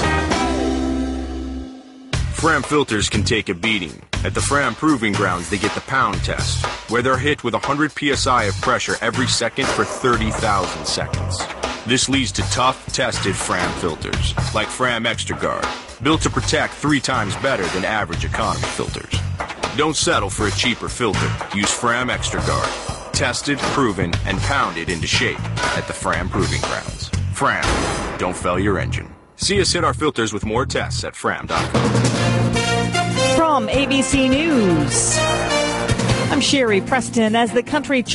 [SPEAKER 3] Fram filters can take a beating. At the Fram Proving Grounds, they get the pound test, where they're hit with one hundred P S I of pressure every second for thirty thousand seconds. This leads to tough, tested Fram filters, like Fram ExtraGuard, built to protect three times better than average economy filters. Don't settle for a cheaper filter. Use Fram ExtraGuard. Tested, proven, and pounded into shape at the Fram Proving Grounds. Fram, don't fail your engine. See us hit our filters with more tests at fram dot com.
[SPEAKER 23] From A B C News, I'm Sherry Preston. As the country